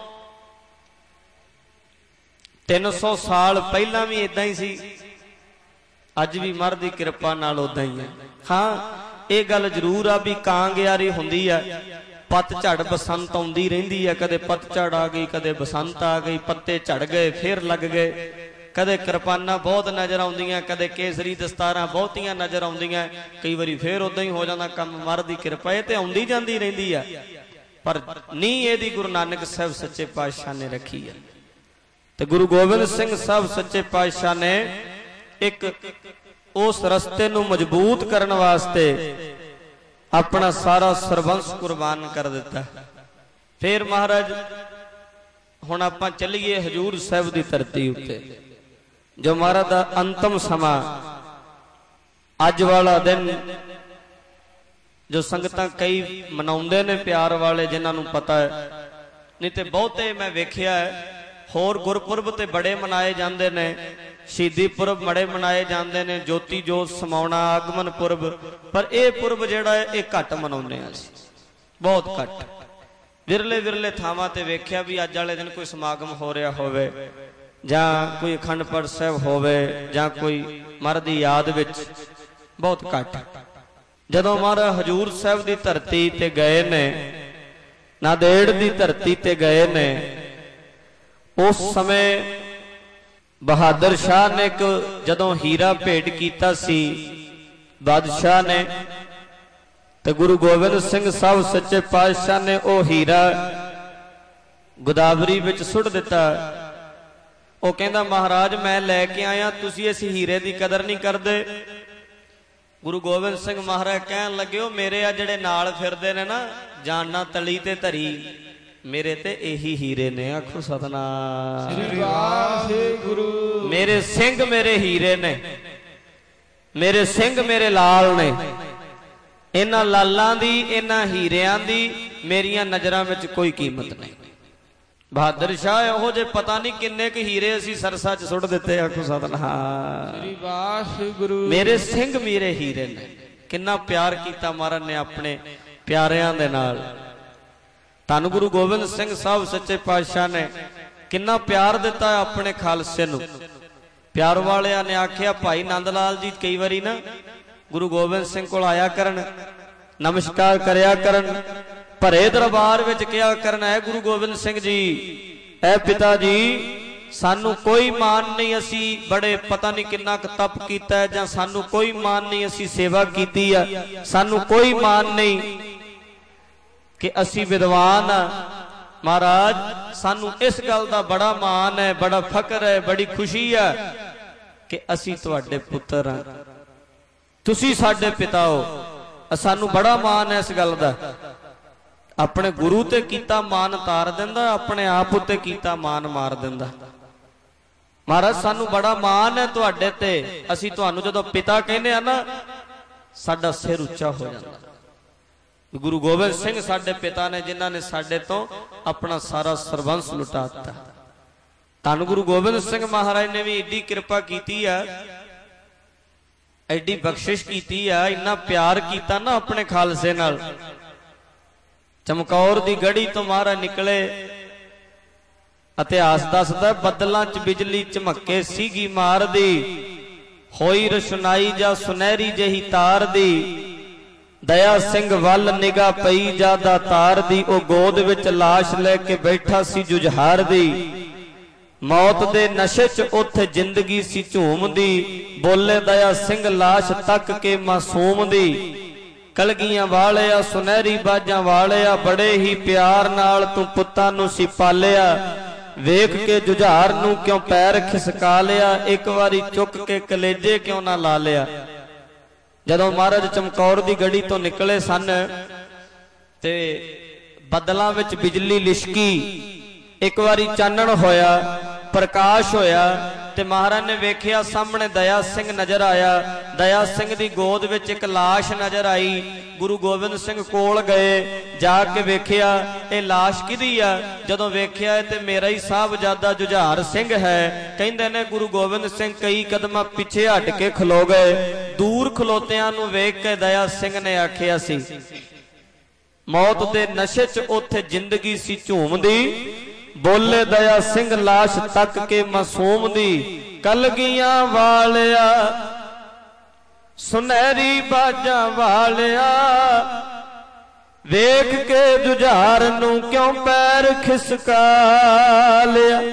300 ਸਾਲ ਪਹਿਲਾਂ ਵੀ ਇਦਾਂ ਹੀ ਸੀ, ਅੱਜ ਵੀ ਮਹਾਰਾਜ ਦੀ ਕਿਰਪਾ ਨਾਲ ਉਦਾਂ ਹੀ ਹੈ। ਹਾਂ, ਇਹ ਗੱਲ ਜ਼ਰੂਰ ਆ ਵੀ ਕਾਂਗਿਆਰੀ ਹੁੰਦੀ ਆ, ਪਤਝੜ ਬਸੰਤ ਆਉਂਦੀ ਰਹਿੰਦੀ ਆ, ਕਦੇ ਪਤਝੜ ਆ ਗਈ, ਕਦੇ ਬਸੰਤ ਆ ਗਈ, ਪੱਤੇ ਝੜ ਗਏ ਫੇਰ ਲੱਗ ਗਏ, ਕਦੇ ਕਿਰਪਾਨਾਂ ਬਹੁਤ ਨਜ਼ਰ ਆਉਂਦੀਆਂ, ਕਦੇ ਕੇਸਰੀ ਦਸਤਾਰਾਂ ਬਹੁਤੀਆਂ ਨਜ਼ਰ ਆਉਂਦੀਆਂ, ਕਈ ਵਾਰੀ ਫੇਰ ਉਦਾਂ ਹੀ ਹੋ ਜਾਂਦਾ ਕੰਮ। ਮਹਾਰਾਜ ਦੀ ਕਿਰਪਾ ਇਹ ਤੇ ਆਉਂਦੀ ਜਾਂਦੀ ਰਹਿੰਦੀ ਆ, ਪਰ ਨੀਂਹ ਇਹਦੀ ਗੁਰੂ ਨਾਨਕ ਸਾਹਿਬ ਸੱਚੇ ਪਾਤਸ਼ਾਹ ਨੇ ਰੱਖੀ ਆ। ਤੇ ਗੁਰੂ ਗੋਬਿੰਦ ਸਿੰਘ ਸਾਹਿਬ ਸੱਚੇ ਪਾਤਸ਼ਾਹ ਨੇ ਇੱਕ ਉਸ ਰਸਤੇ ਨੂੰ ਮਜ਼ਬੂਤ ਕਰਨ ਵਾਸਤੇ ਆਪਣਾ ਸਾਰਾ ਸਰਬੰਸ ਕੁਰਬਾਨ ਕਰ ਦਿੱਤਾ। ਫਿਰ ਮਹਾਰਾਜ ਹੁਣ ਆਪਾਂ ਚੱਲੀਏ ਹਜੂਰ ਸਾਹਿਬ ਦੀ ਧਰਤੀ ਉੱਤੇ, ਜੋ ਮਹਾਰਾਜ ਦਾ ਅੰਤਮ ਸਮਾਂ, ਅੱਜ ਵਾਲਾ ਦਿਨ ਜੋ ਸੰਗਤਾਂ ਕਈ ਮਨਾਉਂਦੇ ਨੇ, ਪਿਆਰ ਵਾਲੇ ਜਿਨ੍ਹਾਂ ਨੂੰ ਪਤਾ ਹੈ, ਨਹੀਂ ਤੇ ਬਹੁਤੇ ਮੈਂ ਵੇਖਿਆ ਹੈ ਹੋਰ ਗੁਰਪੁਰਬ ਤੇ ਬੜੇ ਮਨਾਏ ਜਾਂਦੇ ਨੇ, ਸ਼ਹੀਦੀ ਪੁਰਬ ਬੜੇ ਮਨਾਏ ਜਾਂਦੇ ਨੇ, ਜੋਤੀ ਜੋਤ ਸਮਾਉਣਾ, ਆਗਮਨ ਪੁਰਬ, ਪਰ ਇਹ ਪੁਰਬ ਜਿਹੜਾ ਹੈ ਇਹ ਘੱਟ ਮਨਾਉਂਦੇ ਆ ਅਸੀਂ, ਬਹੁਤ ਘੱਟ। ਵਿਰਲੇ ਵਿਰਲੇ ਥਾਵਾਂ ਤੇ ਵੇਖਿਆ ਵੀ ਅੱਜ ਵਾਲੇ ਦਿਨ ਕੋਈ ਸਮਾਗਮ ਹੋ ਰਿਹਾ ਹੋਵੇ, ਜਾਂ ਕੋਈ ਅਖੰਡ ਪਾਠ ਸਾਹਿਬ ਹੋਵੇ, ਜਾਂ ਕੋਈ ਮਹਾਰਾਜ ਦੀ ਯਾਦ ਵਿੱਚ, ਬਹੁਤ ਘੱਟ। ਜਦੋਂ ਮਹਾਰਾਜ ਹਜੂਰ ਸਾਹਿਬ ਦੀ ਧਰਤੀ ਤੇ ਗਏ ਨੇ, ਨਾਂਦੇੜ ਦੀ ਧਰਤੀ ਤੇ ਗਏ ਨੇ, ਉਸ ਸਮੇਂ ਬਹਾਦਰ ਸ਼ਾਹ ਨੇ ਇੱਕ ਜਦੋਂ ਹੀਰਾ ਭੇਟ ਕੀਤਾ ਸੀ ਬਾਦਸ਼ਾਹ ਨੇ, ਤੇ ਗੁਰੂ ਗੋਬਿੰਦ ਸਿੰਘ ਸਾਹਿਬ ਸੱਚੇ ਪਾਤਸ਼ਾਹ ਨੇ ਉਹ ਹੀਰਾ ਗੋਦਾਵਰੀ ਵਿੱਚ ਸੁੱਟ ਦਿੱਤਾ। ਉਹ ਕਹਿੰਦਾ ਮਹਾਰਾਜ ਮੈਂ ਲੈ ਕੇ ਆਇਆ, ਤੁਸੀਂ ਇਸ ਹੀਰੇ ਦੀ ਕਦਰ ਨਹੀਂ ਕਰਦੇ। ਗੁਰੂ ਗੋਬਿੰਦ ਸਿੰਘ ਮਹਾਰਾਜ ਕਹਿਣ ਲੱਗੇ ਉਹ ਮੇਰੇ ਆ ਜਿਹੜੇ ਨਾਲ ਫਿਰਦੇ ਨੇ ਨਾ ਜਾਨਣਾ ਤਲੀ ਤੇ ਧਰੀ, ਮੇਰੇ ਤੇ ਇਹੀ ਹੀਰੇ ਨੇ। ਆਖੋ ਸਤਨਾਮ ਸ੍ਰੀ ਵਾਹਿਗੁਰੂ। ਮੇਰੇ ਸਿੰਘ ਮੇਰੇ ਹੀਰੇ ਨੇ, ਮੇਰੇ ਸਿੰਘ ਮੇਰੇ ਲਾਲ ਨੇ। ਇਹਨਾਂ ਲਾਲਾਂ ਦੀ ਇਹਨਾਂ ਹੀਰਿਆਂ ਦੀ ਮੇਰੀਆਂ ਨਜ਼ਰਾਂ ਵਿੱਚ ਕੋਈ ਕੀਮਤ ਨਹੀਂ। ਬਹਾਦਰ ਸ਼ਾਹ ਇਹੋ ਜਿਹੇ ਪਤਾ ਨਹੀਂ ਕਿੰਨੇ ਕੁ ਹੀਰੇ ਅਸੀਂ ਸਰਸਾ 'ਚ ਸੁੱਟ ਦਿੱਤੇ। ਆਖੋ ਸਤਨਾਮ ਸ੍ਰੀ ਵਾਹਿਗੁਰੂ। ਮੇਰੇ ਸਿੰਘ ਮੇਰੇ ਹੀਰੇ ਨੇ। ਕਿੰਨਾ ਪਿਆਰ ਕੀਤਾ ਮਹਾਰਾਜ ਨੇ ਆਪਣੇ ਪਿਆਰਿਆਂ ਦੇ ਨਾਲ। ਧੰਨ ਗੁਰੂ ਗੋਬਿੰਦ ਸਿੰਘ ਸਾਹਿਬ ਸੱਚੇ ਪਾਤਸ਼ਾਹ ਨੇ ਕਿੰਨਾ ਪਿਆਰ ਦਿੱਤਾ ਆਪਣੇ ਖਾਲਸੇ ਨੂੰ। ਪਿਆਰ ਵਾਲਿਆਂ ਨੇ ਆਖਿਆ ਭਾਈ ਨੰਦ ਲਾਲ ਜੀ ਕਈ ਵਾਰੀ ਨਾ ਗੁਰੂ ਗੋਬਿੰਦ ਸਿੰਘ ਕੋਲ ਆਇਆ ਕਰਨ, ਨਮਸਕਾਰ ਕਰਿਆ ਕਰਨ, ਭਰੇ ਦਰਬਾਰ ਵਿੱਚ ਕਿਹਾ ਕਰਨ ਹੈ ਗੁਰੂ ਗੋਬਿੰਦ ਸਿੰਘ ਜੀ, ਐ ਪਿਤਾ ਜੀ ਸਾਨੂੰ ਕੋਈ ਮਾਨ ਨਹੀਂ, ਅਸੀਂ ਬੜੇ ਪਤਾ ਨਹੀਂ ਕਿੰਨਾ ਕੁ ਤਪ ਕੀਤਾ ਹੈ, ਜਾਂ ਸਾਨੂੰ ਕੋਈ ਮਾਨ ਨਹੀਂ ਅਸੀਂ ਸੇਵਾ ਕੀਤੀ ਆ, ਸਾਨੂੰ ਕੋਈ ਮਾਨ ਨਹੀਂ ਕਿ ਅਸੀਂ ਵਿਦਵਾਨ ਆ। ਮਹਾਰਾਜ ਸਾਨੂੰ ਇਸ ਗੱਲ ਦਾ ਬੜਾ ਮਾਣ ਹੈ, ਬੜਾ ਫਖਰ ਹੈ, ਬੜੀ ਖੁਸ਼ੀ ਹੈ ਕਿ ਅਸੀਂ ਤੁਹਾਡੇ ਪੁੱਤਰ ਹਾਂ, ਤੁਸੀਂ ਸਾਡੇ ਪਿਤਾ ਹੋ। ਸਾਨੂੰ ਬੜਾ ਮਾਣ ਹੈ ਇਸ ਗੱਲ ਦਾ। ਆਪਣੇ ਗੁਰੂ ਤੇ ਕੀਤਾ ਮਾਨ ਤਾਰ ਦਿੰਦਾ, ਆਪਣੇ ਆਪ ਉੱਤੇ ਕੀਤਾ ਮਾਨ ਮਾਰ ਦਿੰਦਾ। ਮਹਾਰਾਜ ਸਾਨੂੰ ਬੜਾ ਮਾਣ ਹੈ ਤੁਹਾਡੇ ਤੇ, ਅਸੀਂ ਤੁਹਾਨੂੰ ਜਦੋਂ ਪਿਤਾ ਕਹਿੰਦੇ ਆ ਨਾ ਸਾਡਾ ਸਿਰ ਉੱਚਾ ਹੋ ਜਾਂਦਾ। ਗੁਰੂ ਗੋਬਿੰਦ ਸਿੰਘ ਸਾਡੇ ਪਿਤਾ ਨੇ, ਜਿਨ੍ਹਾਂ ਨੇ ਸਾਡੇ ਤੋਂ ਆਪਣਾ ਸਾਰਾ ਸਰਬੰਸ ਲੁਟਾ ਦਿੱਤਾ। ਧੰਨ ਗੁਰੂ ਗੋਬਿੰਦ ਸਿੰਘ ਮਹਾਰਾਜ ਨੇ ਵੀ ਏਡੀ ਕਿਰਪਾ ਕੀਤੀ ਆ, ਐਡੀ ਬਖਸ਼ਿਸ਼ ਕੀਤੀ ਆ, ਇੰਨਾ ਪਿਆਰ ਕੀਤਾ ਨਾ ਆਪਣੇ ਖਾਲਸੇ ਨਾਲ। ਚਮਕੌਰ ਦੀ ਗੜੀ ਤੋਂ ਮਹਾਰਾਜ ਨਿਕਲੇ, ਇਤਿਹਾਸ ਦੱਸਦਾ ਬੱਦਲਾਂ 'ਚ ਬਿਜਲੀ ਝਮੱਕੇ ਸੀਗੀ ਮਾਰਦੀ, ਹੋਈ ਰਸ਼ਨਾਈ ਜਾਂ ਸੁਨਹਿਰੀ ਜਿਹੀ ਤਾਰ ਦੀ, ਦਇਆ ਸਿੰਘ ਵੱਲ ਨਿਗਾਹ ਪਈ ਜਿਆਦਾ ਤਾਰ ਦੀ, ਉਹ ਗੋਦ ਵਿੱਚ ਲਾਸ਼ ਲੈ ਕੇ ਬੈਠਾ ਸੀ ਜੁਝਾਰ ਦੀ, ਮੌਤ ਦੇ ਨਸ਼ੇ 'ਚ ਉੱਥੇ ਜ਼ਿੰਦਗੀ ਸੀ ਝੂਮਦੀ, ਬੋਲੇ ਦਇਆ ਸਿੰਘ ਲਾਸ਼ ਤੱਕ ਕੇ ਮਾਸੂਮ ਦੀ, ਕਲਗੀਆਂ ਵਾਲਿਆ ਸੁਨਹਿਰੀ ਬਾਜਾਂ ਵਾਲਿਆ, ਬੜੇ ਹੀ ਪਿਆਰ ਨਾਲ ਤੂੰ ਪੁੱਤਾਂ ਨੂੰ ਸੀ ਪਾਲਿਆ, ਵੇਖ ਕੇ ਜੁਝਾਰ ਨੂੰ ਕਿਉਂ ਪੈਰ ਖਿਸਕਾ ਲਿਆ, ਇੱਕ ਵਾਰੀ ਚੁੱਕ ਕੇ ਕਲੇਜੇ ਕਿਉਂ ਨਾ ਲਾ ਲਿਆ। ਜਦੋਂ ਮਹਾਰਾਜ ਚਮਕੌਰ ਦੀ ਗੜੀ ਤੋਂ ਨਿਕਲੇ ਸਨ ਤੇ ਬੱਦਲਾਂ ਵਿੱਚ ਬਿਜਲੀ ਲਿਸ਼ਕੀ, ਇੱਕ ਵਾਰੀ ਚਾਨਣ ਹੋਇਆ, ਪ੍ਰਕਾਸ਼ ਹੋਇਆ, ਤੇ ਮਹਾਰਾਜ ਨੇ ਵੇਖਿਆ ਸਾਹਮਣੇ ਦਇਆ ਸਿੰਘ ਨਜ਼ਰ ਆਇਆ। ਦਇਆ ਸਿੰਘ ਦੀ ਗੋਦ ਵਿੱਚ ਇੱਕ ਲਾਸ਼ ਨਜ਼ਰ ਆਈ। ਗੁਰੂ ਗੋਬਿੰਦ ਸਿੰਘ ਕੋਲ ਗਏ, ਜਾ ਕੇ ਵੇਖਿਆ ਇਹ ਲਾਸ਼ ਕਿਹਦੀ ਆ। ਜਦੋਂ ਵੇਖਿਆ ਤੇ ਮੇਰਾ ਹੀ ਸਾਹਿਬਜ਼ਾਦਾ ਜੁਝਾਰ ਸਿੰਘ ਹੈ। ਕਹਿੰਦੇ ਨੇ ਗੁਰੂ ਗੋਬਿੰਦ ਸਿੰਘ ਕਈ ਕਦਮਾਂ ਪਿੱਛੇ ਹਟ ਕੇ ਖਲੋ ਗਏ। ਦੂਰ ਖਲੋਤਿਆਂ ਨੂੰ ਵੇਖ ਕੇ ਦਇਆ ਸਿੰਘ ਨੇ ਆਖਿਆ ਸੀ, ਮੌਤ ਦੇ ਨਸ਼ੇ 'ਚ ਉੱਥੇ ਜ਼ਿੰਦਗੀ ਸੀ ਝੂਮਦੀ, ਬੋਲੇ ਦਇਆ ਸਿੰਘ ਲਾਸ਼ ਤੱਕ ਕੇ ਮਾਸੂਮ ਦੀ, ਕਲਗੀਆਂ ਵਾਲਿਆ ਸੁਨਹਿਰੀ ਬਾਜਾਂ ਵਾਲਿਆ, ਵੇਖ ਕੇ ਜੁਝਾਰ ਨੂੰ ਕਿਉਂ ਪੈਰ ਖਿਸਕਾ ਲਿਆ।